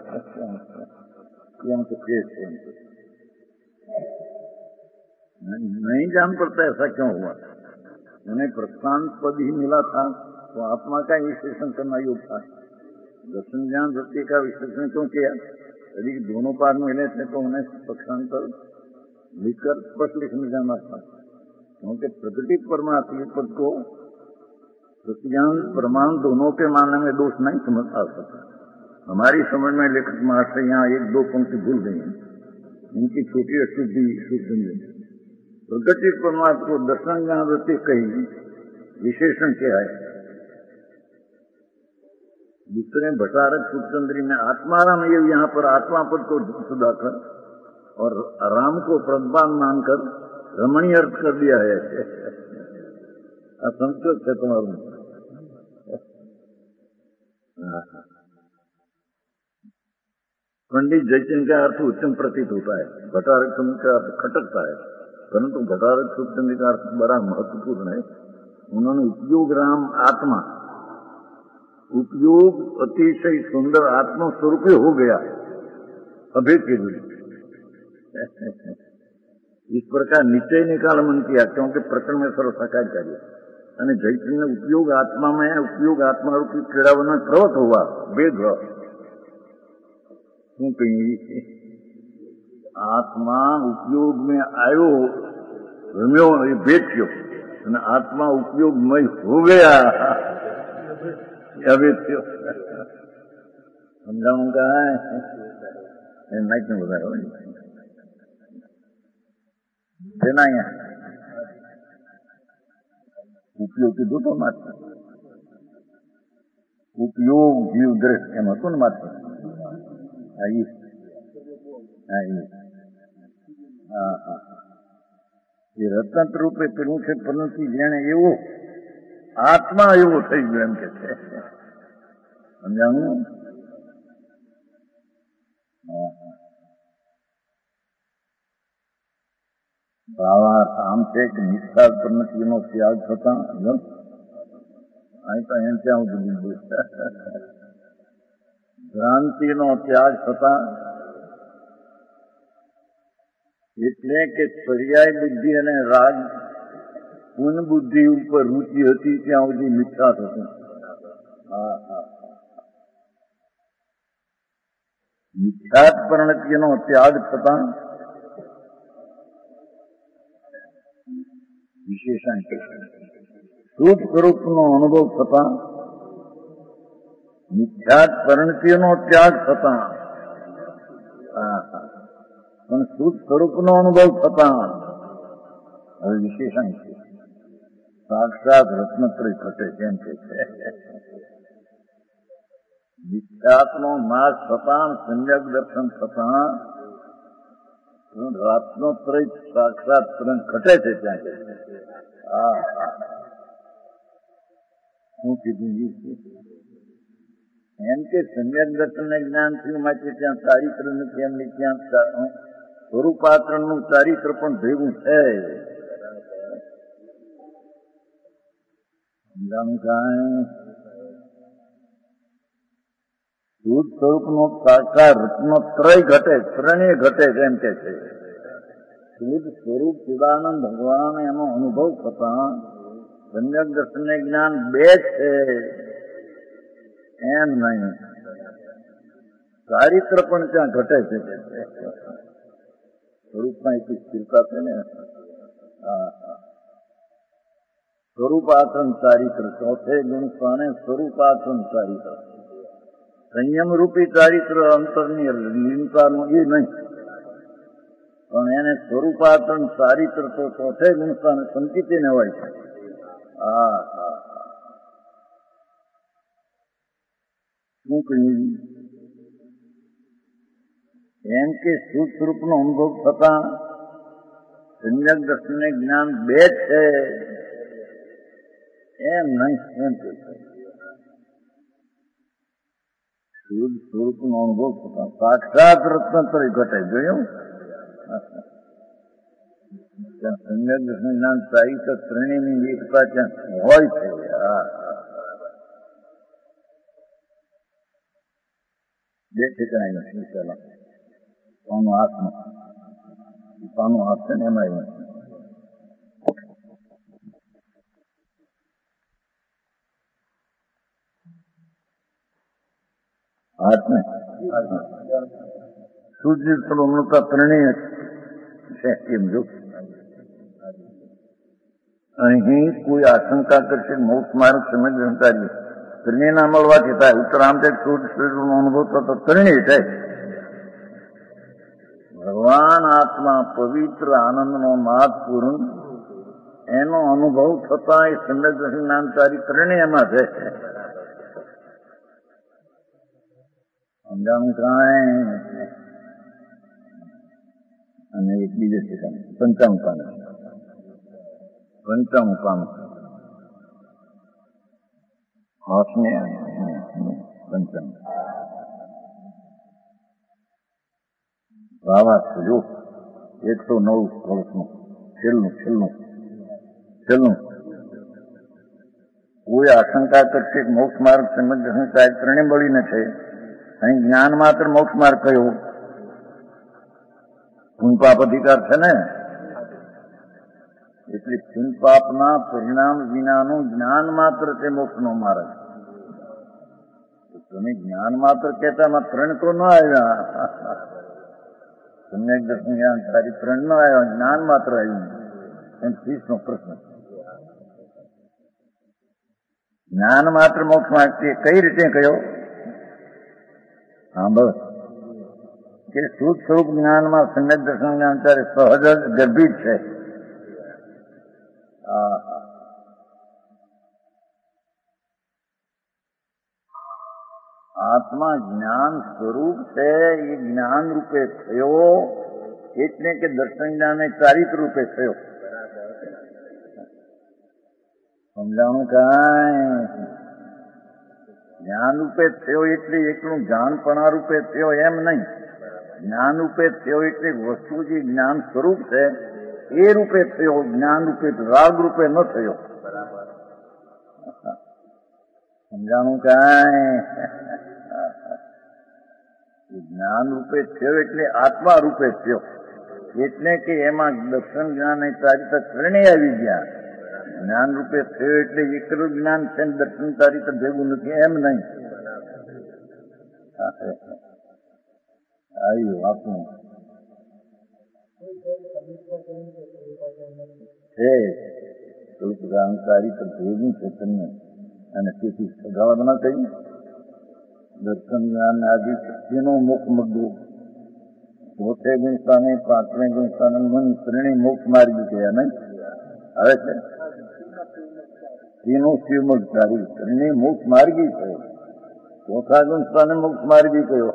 नहीं जान पड़ता ऐसा क्यों हुआ। उन्हें प्रथमान पद ही मिला था तो आत्मा का विशेषण करना योग्य था। दर्शन ज्ञान वृत्ति का विशेषण क्यों किया? यदि दोनों पार मिले थे तो उन्हें पक्षांतर लिखकर स्पष्ट लिखने जाना था, क्योंकि प्रकृति परमात्मा पद को प्रज्ञान प्रमाण दोनों के मानने में दोष नहीं समझ आ सकता। हमारी समझ में लेखक मास्टर यहाँ एक दो पंक्ति भूल गई हैं, इनकी छोटी अशुद्धि शुद्ध नहीं। प्रकृति परमात्मा को दर्शन ज्ञान वृत्ति कही विशेषण क्या है। दूसरे भटारक सूत्रचंद्री में आत्माराम ये यहाँ पर आत्मा पद को सुधाकर और राम को प्रज्ञान मानकर रमणीय अर्थ कर दिया है। संस्कृत है तुम्हारा। पंडित जयचंद का अर्थ उत्तम प्रतीत होता है, भटारक का अर्थ खटकता है, परंतु भटारक सूत्रचंद्री का अर्थ बड़ा महत्वपूर्ण है। उन्होंने उपयोग राम आत्मा, उपयोग अतिशय सुंदर आत्मा स्वरूप हो गया अभेद के लिए इस प्रकार निश्चय निकाल मन किया, क्योंकि प्रकरण में सर्व साकार कार्य અને જૈતન્ય उपयोग आत्मा में उपयोग आत्मा रूपी क्रीड़ावन प्रवत हुआ भेद हुआ। શું કહીએ? आत्मा उपयोग में आयो रम्यो भेद थयो અને आत्मा उपयोगमय हो गया अभेद थयो। समझाऊं का है नहीं क्यों बताया देना यहाँ उपयोग की दो तो मात्र उपयोग जीव दृष्टि एम હતું ને માત્ર आई आई हाँ हाँ ये रत्न रूपे पेલું છે, પરંતુ જેણે એવો આત્મા એવો થઈ ગયો એમ કે છે। સમજાણું? હા હા ભાવાર્થ આમ છે કે નિષ્ઠા પ્રણતિનો ત્યાગ થતા અહીં તો એમ ત્યાં સુધી ભ્રાંતિનો ત્યાગ થતા એટલે કે પર્યાય બુદ્ધિ અને રાગ પૂર્ણ બુદ્ધિ ઉપર રુચિ હતી ત્યાં સુધી મિથ્યા થતું। હા હા મિથ્યાત પ્રણતિનો ત્યાગ થતા વિશેષણ શુદ્ધ સ્વરૂપનો અનુભવ થતા મિથ્યાત પરિણતિનો ત્યાગ થતા પણ શુદ્ધ સ્વરૂપનો અનુભવ થતા હવે વિશેષણ છે સાક્ષાત રત્નત્રય ઘટે કેમ કે છે। મિથ્યાત્મનો નાશ થતા સમ્યક દર્શન થતા રત્નત્રય સાક્ષાત ઘટે છે ત્યાં કે હા હા શું કીધું એમ કે સમ્યક દર્શન જ્ઞાન થયું માટે ત્યાં ચારિત્ર નથી, એમની ત્યાં સ્વરૂપાચરણનું ચારિત્ર પણ ભેગું છે। સમજાણું કાંઈ? શુદ્ધ સ્વરૂપનો સાકાર રત્નત્રય ઘટે, ત્રણેય ઘટે એમ કે છે। શુદ્ધ સ્વરૂપ ચિદાનંદ ભગવાન એનો અનુભવ થતા સમ્યક દર્શન જ્ઞાન બે છે એમ નહીં, ચારિત્ર પણ ત્યાં ઘટે છે। સ્વરૂપમાં એક સ્થિરતા છે ને। સ્વરૂપાચરણ ચારિત્ર ચોથે ગુણ સ્થાને સ્વરૂપાચરણ ચારિત્ર સંયમ રૂપી ચારિત્ર અંતરની લીનતાનું એ નહીં, પણ એને સ્વરૂપાચરણ ચારિત્ર તો ચોથે ગુણ સ્થાને સંકિતને હોય છે। હા હા શું કહ્યું એમ કે શુદ્ધ સ્વરૂપનો અનુભવ થતા સમ્યક દર્શન જ્ઞાન બે છે એમ નહીં એમ કે શુદ્ધ સ્વરૂપનો અનુભવ થતા સાક્ષાત રત્નત્રય ઘટે જોયું. સમ્યક જ્ઞાન સાહિત ત્રણેયની એકતા ત્યાં હોય છે. બે ઠેકાણે નથી પેલા પાનું હાથમાં પાનું હાથ છે ને એમાં હાથને સૂર્ય અમૃતા ત્રણેય છે એમ જો. અહીં કોઈ આશંકા કરશે મોક્ષ માર્ગ સમજ સંકારી ત્રણેય ના મળવાથી થાય. ઉત્તરામ સૂર્યનો અનુભવ થતો ત્રણેય થાય. ભગવાન આત્મા પવિત્ર આનંદનો નાદ પૂર્ણ એનો અનુભવ થતા એ સમજ જ્ઞાનકારી ત્રણેય એમાં છે. સમજાણું કાંઈ અને એક બીજે ઠેકાણે પંચામું પામે પંચામું પામે હાથને પંચામું વાવા જો એકસો નવ વર્ષનું છેલ્લું છેલ્લું છેલ્લું કોઈ આશંકા કરશે મોક્ષ માર્ગ સમજ સાહેબ ત્રણે મળીને છે. અહીં જ્ઞાન માત્ર મોક્ષ માર્ગ કયો પુણ્યપાપ અધિકાર છે ને, એટલે પુણ્યપાપના પરિણામ વિનાનું જ્ઞાન માત્ર તે મોક્ષનો માર્ગ. તમે જ્ઞાન માત્ર કહેતા એમાં ત્રણ તો ન આવ્યા. સમ્યક દર્શન જ્ઞાન સારી ત્રણ નો આવ્યો, જ્ઞાન માત્ર આવ્યું. એમ ત્રીસ નો પ્રશ્ન. જ્ઞાન માત્ર મોક્ષ માર્ગ કઈ રીતે કયો? હા બસ કે શુદ્ધ સ્વરૂપ જ્ઞાનમાં સમ્યક દર્શન જ્ઞાન ત્યારે સહજ જ ગર્ભિત છે. આત્મા જ્ઞાન સ્વરૂપ છે એ જ્ઞાન રૂપે થયો એટલે કે દર્શન જ્ઞાન ચારિત્ર રૂપે થયો. સમજાણું કાંઈ? જ્ઞાન રૂપે થયો એટલે એકલું જાણપણા રૂપે થયો એમ નહીં. જ્ઞાન રૂપે થયો એટલે વસ્તુ જે જ્ઞાન સ્વરૂપ છે એ રૂપે થયો, જ્ઞાન રૂપે રાગ રૂપે ન થયો. સમજાણું કાંઈ? જ્ઞાન રૂપે થયો એટલે આત્મા રૂપે થયો એટલે કે એમાં દર્શન જ્ઞાન એ ચારિત્ર ત્રણેય આવી ગયા. જ્ઞાન રૂપે થયો એટલે એકલું જ્ઞાન છે દર્શન ચારિત્ર ભેગું નથી એમ નહીં. આવ્યું આપણું છે થોડુંક ચારિત્ર ભેગું છે તમને અને તેથી સગાવત ના કહ્યું. દર્શન જ્ઞાન આદિ તેનો મુખ મુદ્દો ચોથે ગુણ સ્થાને પાંચમે ગુણ સ્થાને મન ત્રણેય મોક્ષ માર્ગી ગયા નહીં આવે છે. તેનો શિવમુખ ધારી ત્રણેય મોક્ષ માર્ગી થયો. ચોથા ગુણ સ્થાને મોક્ષ માર્ગી કયો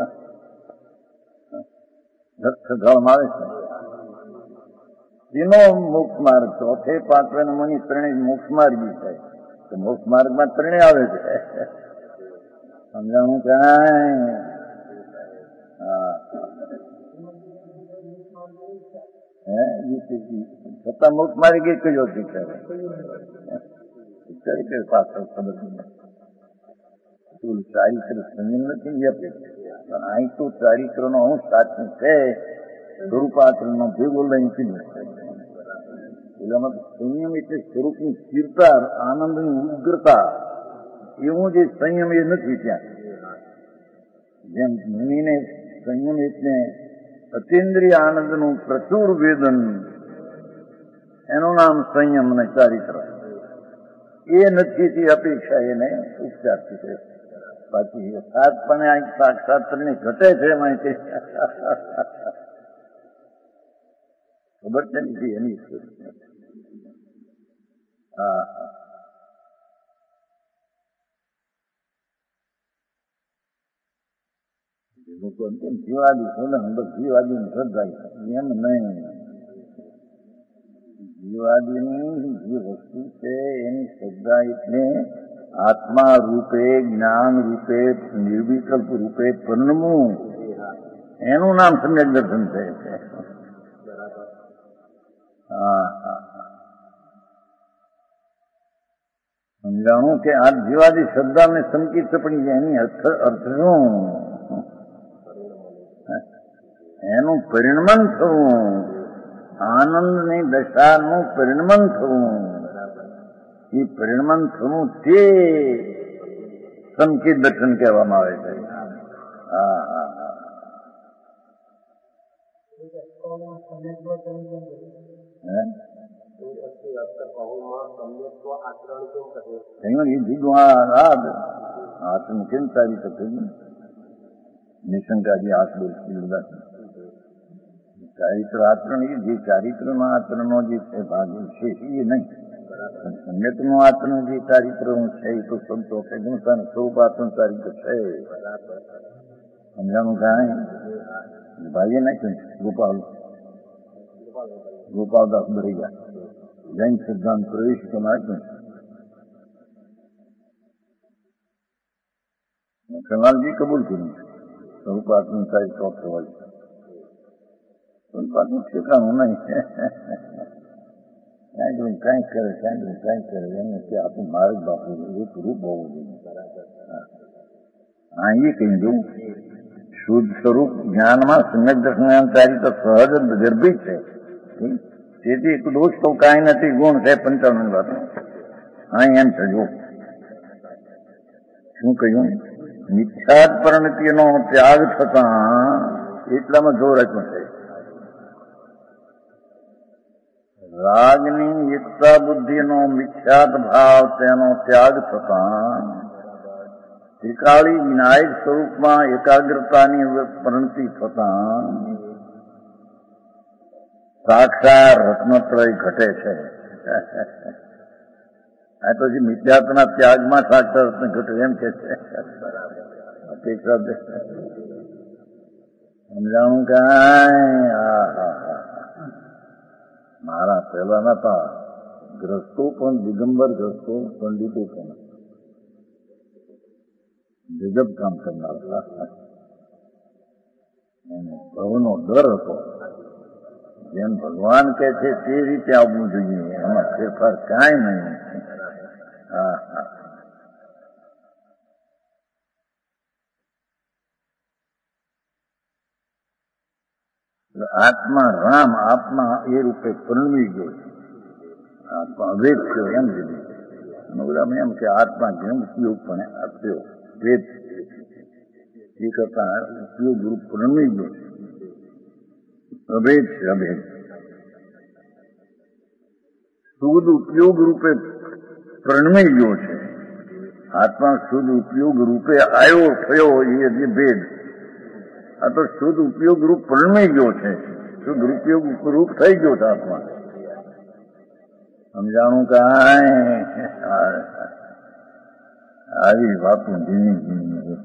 સગાવમાં આવે છે. તેનો મોક્ષ માર્ગ ચોથે પાંચમે મની ત્રણેય મોક્ષ માર્ગી થાય. તો મોક્ષ માર્ગમાં ત્રણેય આવે છે. સમજાણું કાંઈ? હા હે છતાં મોક્ષ મારી ગઈ કયો શીખે પાછળ ખબર ચારિત્ર સંયમ નથી અપેક્ષા. અહીં તો ચારિત્ર નો હું સાચું છે સ્વરૂપાત્ર નો ભેગો લઈને કીધું છે. પેલામાં સંયમ એટલે સ્વરૂપની સ્થિરતા આનંદની ઉગ્રતા એવું જે સંયમ એ નથી ત્યાં. જેમ મુનિને સંયમ એટલે અતિન્દ્રિય આનંદનું પ્રચુર વેદન એનું નામ સંયમ ને ચારિત્ર એ નથી તે અપેક્ષા એને ઉપચાર છે. બાકી સાતપણે આ સાક્ષાત્રને ઘટે છે માહિતી ખબર છે ને એની. હા હા લોકો કેમ જીવાદી બોલે જીવાદી ની શ્રદ્ધા એમ નહીં. જીવાદિની જે વસ્તુ છે એની શ્રદ્ધા એટલે આત્મા રૂપે, જ્ઞાન રૂપે, નિર્વિકલ્પ રૂપે પરણવું, એનું નામ સમ્યક દર્શન છે. હા હા સમજાણું કે આ જીવાદી શ્રદ્ધાને સંકિત પડી જાય, એની અર્થ અર્થ શું? એનું પરિણમન થવું, આનંદની દશાનું પરિણમન થવું, એ પરિણમન થવું તે સંકિત દર્શન કહેવામાં આવે છે. હા હા હા આચરણ કેમ સારી શકે નિશંકાજી હાથ બોલતી બધા ચારિત્ર આચરણ એ જે ચારિત્રનો આચરણનો જે છે ભાગ છે એ નહીં, સંગતનું આચરણ જે ચારિત્રનું છે એ તો સંતો કે ગુણસાનું સ્વરૂપ આચરણ ચારિત્ર છે. સમજાણું કાંઈ ભાઈએ નાખ્યું ગોપાલ ગોપાલદાસ બરેગા જૈન સિદ્ધાંત પ્રવેશ તો નાખ્યું. કલાલજી કબૂલ કર્યું સ્વરૂપ આચરણ ચારિત્ર હોય પણ પાછું ઠેકાણું નહીં. ક્યાંક કાંઈક કરે ક્યાંક કાંઈક કરે એને કે આપણું માર્ગ બાપુ એક રૂપ હોવું જોઈએ. હા એ કહી દઉં શુદ્ધ સ્વરૂપ જ્ઞાનમાં સમ્યક દર્શન ચારિત્ર સહજ ગર્ભિત છે. તેથી એક દોષ તો કાંઈ નથી, ગુણ છે પંચાવન વાત. હા એમ છે જો શું કહ્યું મિથ્યાત પરિણતિનો ત્યાગ થતા એટલામાં જોર આપ્યો છે. રાગની એકતા બુદ્ધિનો મિથ્યાત ભાવ તેનો ત્યાગ થતા ત્રિકાળી વિનાયક સ્વરૂપમાં એકાગ્રતાની પરિણતિ થતા સાક્ષાત રત્નત્રય ઘટે છે. આ તો જે મિથ્યાત્વના ત્યાગમાં સાક્ષાત રત્ન ઘટે એમ કે છે. અપેક્ષા સમજાણું કાંઈ હા હા હા મારા પહેલા નતા ગ્રસ્તો પણ દિગંબર ગ્રસ્તો પંડિતો પણ ગજબ કામ કરનાર ભવનો ડર હતો. જેમ ભગવાન કે છે તે રીતે આવવું જોઈએ, એમાં ફેરફાર કાંઈ નહીં. હા હા આત્મા રામ આત્મા એ રૂપે પરિણમી ગયો છે. આત્મા અભેદ થયો એમ લીધું બધા એમ કે આત્મા જેમ ઉપયોગ પણ આપ્યો ભેદ એ કરતા ઉપયોગ રૂપ પરિણમી ગયો છે. અભેદ છે અભેદ શુદ્ધ ઉપયોગ રૂપે પરિણમી ગયો છે. આત્મા શુદ્ધ ઉપયોગ રૂપે આવ્યો થયો એ જે ભેદ, આ તો શુદ્ધ ઉપયોગ રૂપ પરિણમી ગયો છે, શુદ્ધ ઉપયોગ રૂપ થઈ ગયો છે આત્મા. સમજાણું કાંઈ આવી વાતો ધીમી ધીમી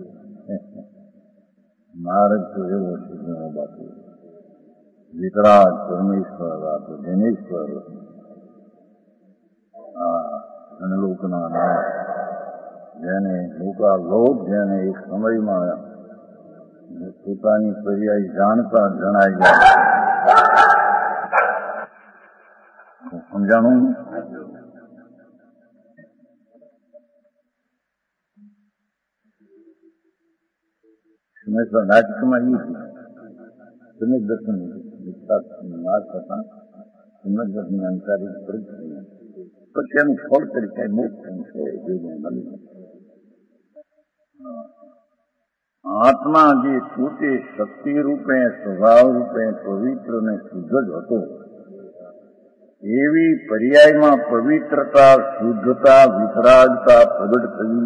માર્ગ તો એવો છે જેનો બાપુ વિતરાગ પરમેશ્વર આ તો જનેશ્વર આ ધનલોકના નામ જેને લોકા લોક જેને એક સમયમાં પોતાની પર્યાય જાણતા જણાય જાય. સમજાણું નાટકમાં એ સમ્યક દર્શન ના થતા સમ્યક દર્શન અંતરિક પરિચય પછી એનું ફળ તરીકે મોક્ષ છે. આત્મા જે પોતે શક્તિ રૂપે સ્વભાવ રૂપે પવિત્ર ને શુદ્ધ જ હતો, એવી પર્યાયમાં પવિત્રતા શુદ્ધતા વિતરાગતા પ્રગટ થઈ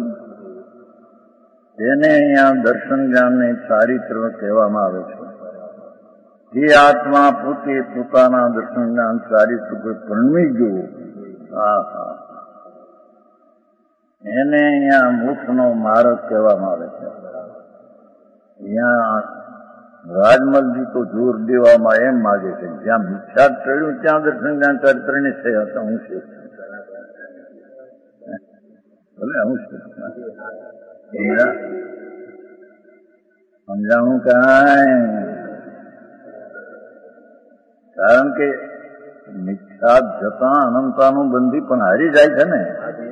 તેને અહીંયા દર્શન જ્ઞાનને ચારિત્ર કહેવામાં આવે છે. જે આત્મા પોતે પોતાના દર્શન જ્ઞાન ચારિત્ર પર પરિણમી ગયો હા હા એને અહીંયા મોક્ષનો માર્ગ કહેવામાં આવે છે. અહીંયા રાજમલજી તો જોર દેવામાં એમ માગે છે જ્યાં મિથ્યા ચડ્યું ત્યાં દર્શન ચરિત્રની છે હતા હું છે ભલે હું છે સમજાણું કાંઈ કારણ કે મિથ્યા જતા અનંતાનું બંધી પણ હારી જાય છે ને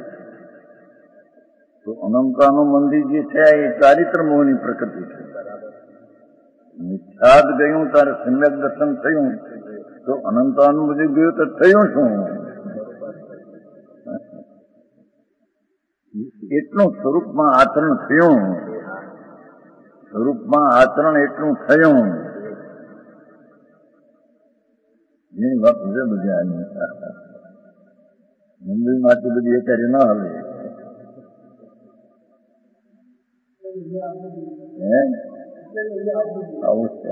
તો અનંતાનું બંધી જે છે એ ચારિત્ર મોહની પ્રકૃતિ છે મિથ્યાદ ગયું તારે સમ્યક દર્શન થયું તો અનંતાનું બધું ગયું તો થયું શું એટલું સ્વરૂપમાં આચરણ થયું સ્વરૂપમાં આચરણ એટલું થયું એની વાત છે બધી આની મુંબઈમાંથી બધી એકારી ન હાલે હે આવું છે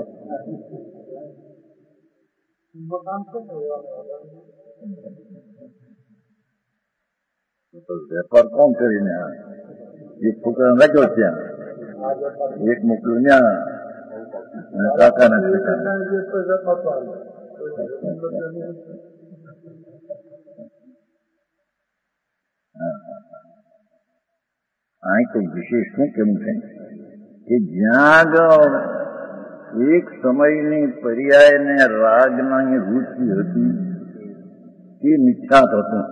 વેપાર કોણ કરીને એક છોકરા રાખ્યો ત્યાં એક મોકલ્યું ત્યાં અને કાકાના અહીં તો વિશેષ શું કેમ છે કે જ્યાં આગળ એક સમયની પર્યાયને રાગની રુચિ હતી તે મિથ્યાત હતું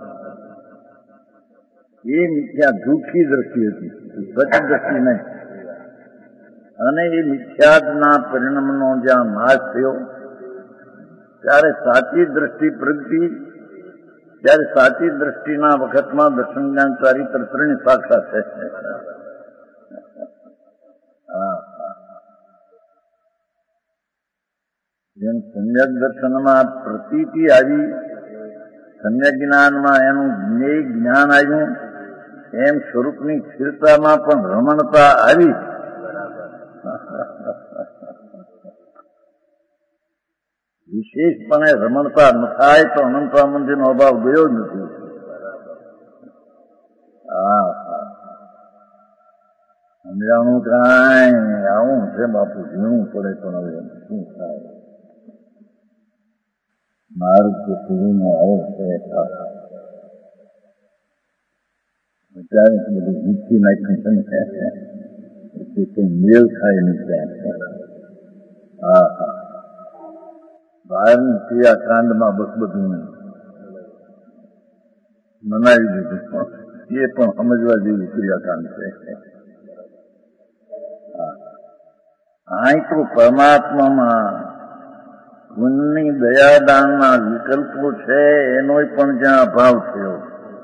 એ મિથ્યા દુઃખી દ્રષ્ટિ હતી સચી દ્રષ્ટિ નહીં અને એ મિથ્યાદના પરિણામનો જ્યાં નાશ થયો ત્યારે સાચી દ્રષ્ટિ પ્રગટી ત્યારે સાચી દ્રષ્ટિના વખતમાં દર્શન જ્ઞાન ચારિત્ર ત્રણેય સાક્ષાત છે જેમ સમ્યક દર્શનમાં પ્રતીતિ આવી સમ્યક જ્ઞાનમાં એનું જ્ઞેય જ્ઞાન આવ્યું એમ સ્વરૂપની સ્થિરતામાં પણ રમણતા આવી વિશેષપણે રમણતા ન થાય તો અનંતા મંદિરનો અભાવ ગયો જ નથી હા સમજાણું કાંઈ આવું છે બાપુ ઝીણું પડે પણ હવે શું થાય મારું તો સુધીનો આવો છે અત્યારે બધું મૂકી નાખ્યું છે ને એટલે કઈ મેળ થાય નહીં હા હા બહારની ક્રિયાકાંડમાં બસ બધું મનાવી દીધું એ પણ સમજવા જેવી ક્રિયાકાંડ છે અહીં તો પરમાત્મામાં ગુણની દયાદાનના વિકલ્પો છે એનો પણ જ્યાં અભાવ થયો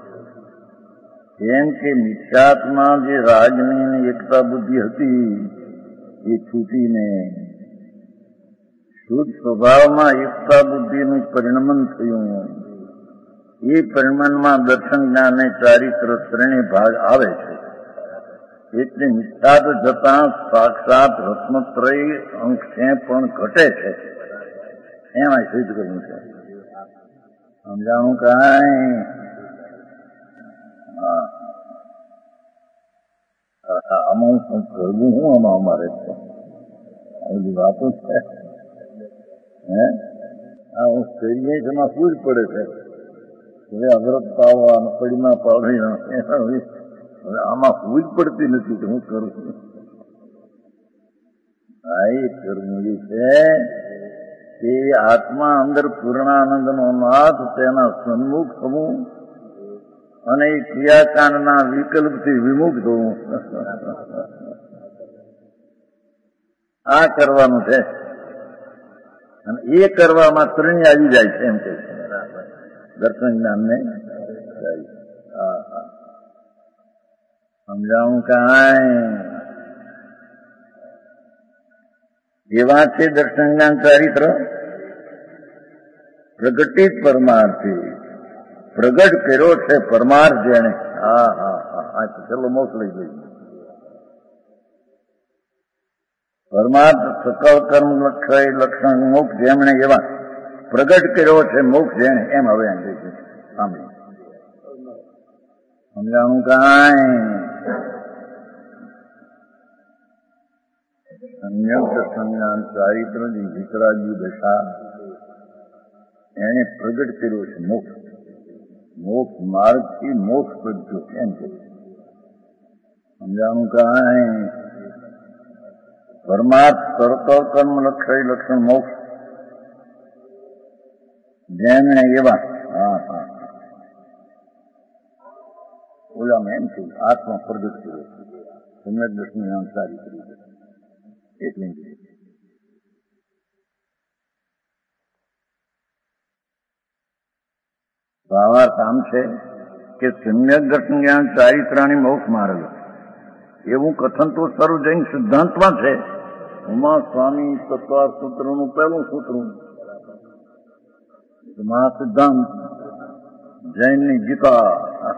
કેમ કે મિથ્યાત્મા જે રાજની એકતા બુદ્ધિ હતી એ છૂટીને શુદ્ધ સ્વભાવમાં એકતા બુદ્ધિનું પરિણમન થયું એ પરિણમનમાં દર્શન જ્ઞાન ચારિત્ર ત્રણેય ભાગ આવે છે એટલે મિથ્યાત જતા સાક્ષાત રત્નત્રય અંશે પણ ઘટે છે એમાં સિદ્ધ કર્યું છે સમજાણું કાંઈ આમાં હું કરવું હું આમાં અમારે છે આ બધી વાતો છે હે આ હું કરીએ છે એમાં શું જ પડે છે હવે અવરત પાવા પડીમાં પાવી હવે આમાં શું જ પડતી નથી કે હું કરું છું હા એ કરવું એ છે કે આત્મા અંદર પૂર્ણાનંદનો નાથ તેના સન્મુખ થવું અને એ ક્રિયાકાંડના વિકલ્પથી વિમુખ થવું આ કરવાનું છે અને એ કરવામાં ત્રણેય આવી જાય છે એમ કે દર્શન જ્ઞાનને હા હા સમજાવું કાંઈ એવા છે દર્શન જ્ઞાન ચારિત્ર પ્રગટિત પરમાર્થી પ્રગટ કર્યો છે પરમાર્થ જેને હા હા હા આ ચલો મોક્ષ લઈ ગઈ પરમાર્થ સકલ કર્મ લક્ષય લક્ષણ મોક્ષ જેમણે એવા પ્રગટ કર્યો છે મોક્ષ જેને એમ હવે એમ કહે છે સાંભળી સમજાણું કાંઈ સમ્યક દર્શન જ્ઞાન ચારિત્રની વિતરાગી દશા એને પ્રગટ કર્યો છે મોક્ષ. મોક્ષ માર્ગથી મોક્ષ પ્રગટ્યો એમ છે. સમજાણું કાંઈ પરમાર્થ તર્ક કર્મ લક્ષય લક્ષણ મોક્ષ જેને એવા હા હા ઓલામાં એમ છે આત્મા પ્રગટ કર્યો સમ્યક દર્શન જ્ઞાન ચારિત્ર એટલે ભાવાર્થ આમ છે કે સમ્યક દર્શન જ્ઞાન ચારિત્રાની મોક્ષ માર્ગ એવું કથન તો સર્વ જૈન સિદ્ધાંતમાં છે. ઉમા સ્વામી તત્વાર સૂત્રનું પહેલું સૂત્ર મહાસિદ્ધાંત જૈનની ગીતા.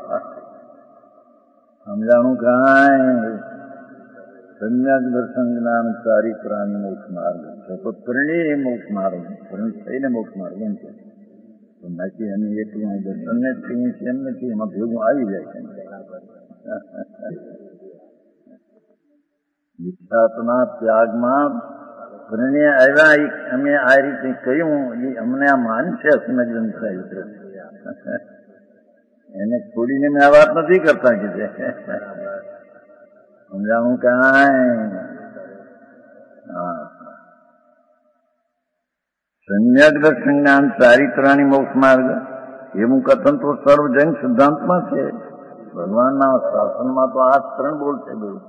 સમજાણું કાંઈ સમ્યક દર્શન જ્ઞાન ચારિત્રાની મોક્ષ માર્ગ છે તો ત્રણેય મોક્ષ માર્ગ ત્રણ થઈને મોક્ષ માર્ગ એમ છે. બાકી એમ એટલું દર્શન ને એમ નથી એમાં ભેગું આવી જાય છે. વિખ્યાતના ત્યાગમાં ત્રણેય આવ્યા અમે આ રીતે કહ્યું એ અમને આ માન છે સમ્યક ચારિત્ર એને છોડીને મેં આ વાત નથી કરતા કે છે. સમજાણું કાંઈ હા સમ્યક દર્શન જ્ઞાન ચારિત્રાની મોક્ષ માર્ગ એવું કથન તો સર્વ જૈન સિદ્ધાંતમાં છે. ભગવાનના શાસનમાં તો આ ત્રણ બોલ છે બધું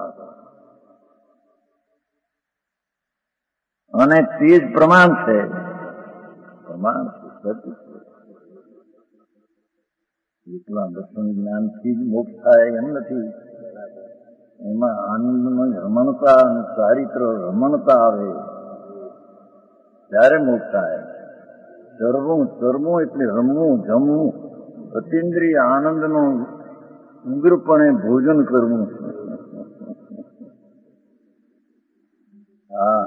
અને તે જ પ્રમાણ છે. પ્રમાણ એટલા દર્શન જ્ઞાનથી જ મોક્ષ થાય એમ નથી. એમાં આનંદમાં રમણતા અને ચારિત્ર રમણતા આવે ત્યારે મોક્ષ થાય. ચરવું ચરવું એટલે રમવું જમવું અતિન્દ્રિય આનંદનું ઉગ્રપણે ભોજન કરવું. હા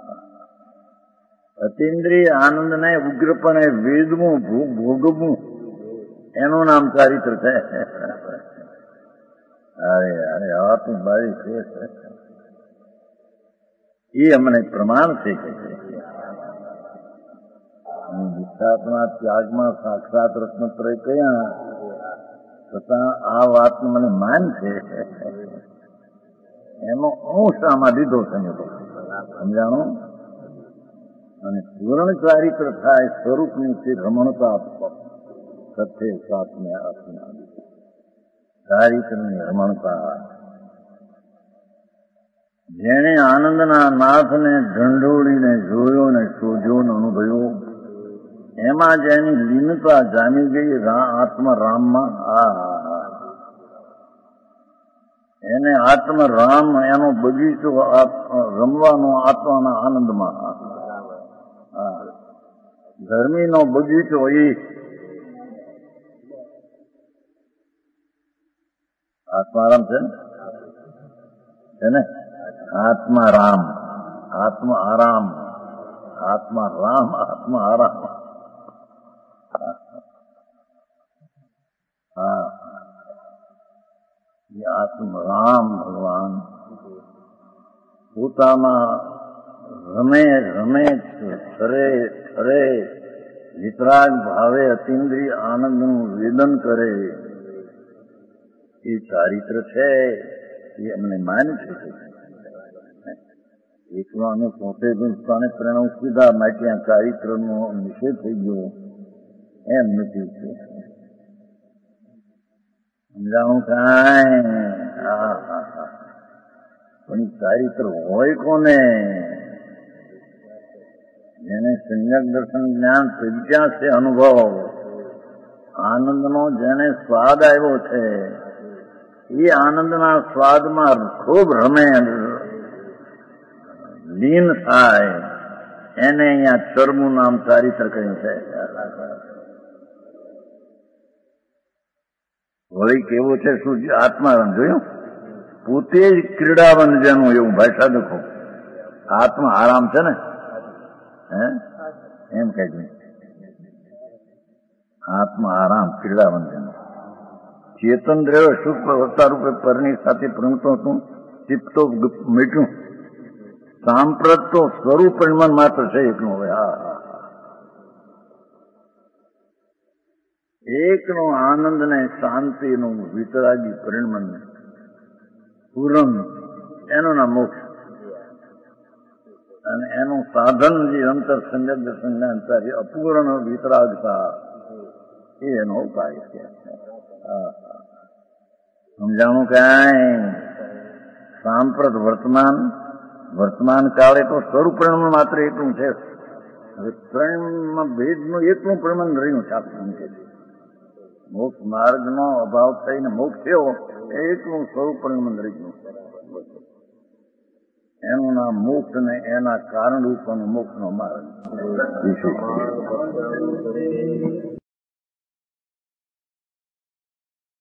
અતિન્દ્રિય આનંદને ઉગ્રપણે વેદવું ભોગવવું એનું નામ ચારિત્ર છે. અરે અરે આ તો બારી છે એ અમને પ્રમાણ છે કે વિખ્યાતના ત્યાગમાં સાક્ષાત રત્નત્રય કયા છતાં આ વાતનું મને માન છે એનો અંશ આમાં લીધો છે. સમજાણું અને પૂર્ણ ચારિત્ર થાય સ્વરૂપની તે રમણતા સત્ય સાતને આપના ચારિત્રની રમણતા જેણે આનંદના નાથને ઢંઢોળીને જોયો ને શોધ્યો ને અનુભવ્યો એમાં જેની લીનતા જામી ગઈ આત્મરામમાં આ એને આત્મરામ એનો બગીચો રમવાનો આત્માના આનંદમાં ધર્મીનો બગીચો એ આત્મારામ છે ને આત્મારામ આત્મા આરામ આત્મા રામ આત્મા આરામ હા એ આત્મરામ ભગવાન પોતામાં રમે રમે ઠરે ઠરે વિતરાગ ભાવે અતિન્દ્રિય આનંદનું વેદન કરે એ ચારિત્ર છે એ અમને માન છે. એકલો અમે પોતે દુષ્ટાને પ્રણવ કીધા માટે આ ચારિત્રનો નિષેધ થઈ ગયો એમ નથી. સમજાવું કાંઈ હા હા હા પણ ચારિત્ર હોય કોને જેને સમ્યક દર્શન જ્ઞાન પ્રજ્ઞા છે અનુભવ આનંદનો જેને સ્વાદ આવ્યો છે એ આનંદના સ્વાદમાં ખૂબ રમે લીન થાય એને અહીંયા ચરમું નામ ચારિત્ર કહ્યું છે. વળી કેવું છે શું આત્મારામ જોયું પોતે જ ક્રીડાવંત જેનું એવું ભાષા દેખો આત્મા આરામ છે ને હે એમ કઈ આત્મા આરામ ક્રીડાવંત જેનું ચેતન દ્રવ્ય સુખ પ્રવર્તા રૂપે પરની સાથે પ્રમતો હતું ચિત્તો મીઠું સાંપ્રત તો સ્વરૂપ પરિમાણ માત્ર છે એકનો હવે. હા, એકનો આનંદ ને શાંતિનું વિતરાગી પરિણમન પૂરણ એનો ના મોક્ષ અને એનું સાધન જે અંતર સમ્યક દર્શનના અંતર અપૂર્ણ વિતરાગતા એ એનો ઉપાય છે. સમજાણું કાંઈ સાંપ્રત વર્તમાન વર્તમાન કાળે તો સ્વરૂપ પરિણામ માત્ર એટલું છે. હવે પરિણામમાં ભેદનું એટલું પરિણામ રહ્યું છે. આપણે મોક્ષ માર્ગનો અભાવ થઈને મોક્ષ થયો એટલું સ્વરૂપ પરિણામ રહ્યું. એનું નામ મોક્ષ ને એના કારણ રૂપનો મોક્ષનો માર્ગ.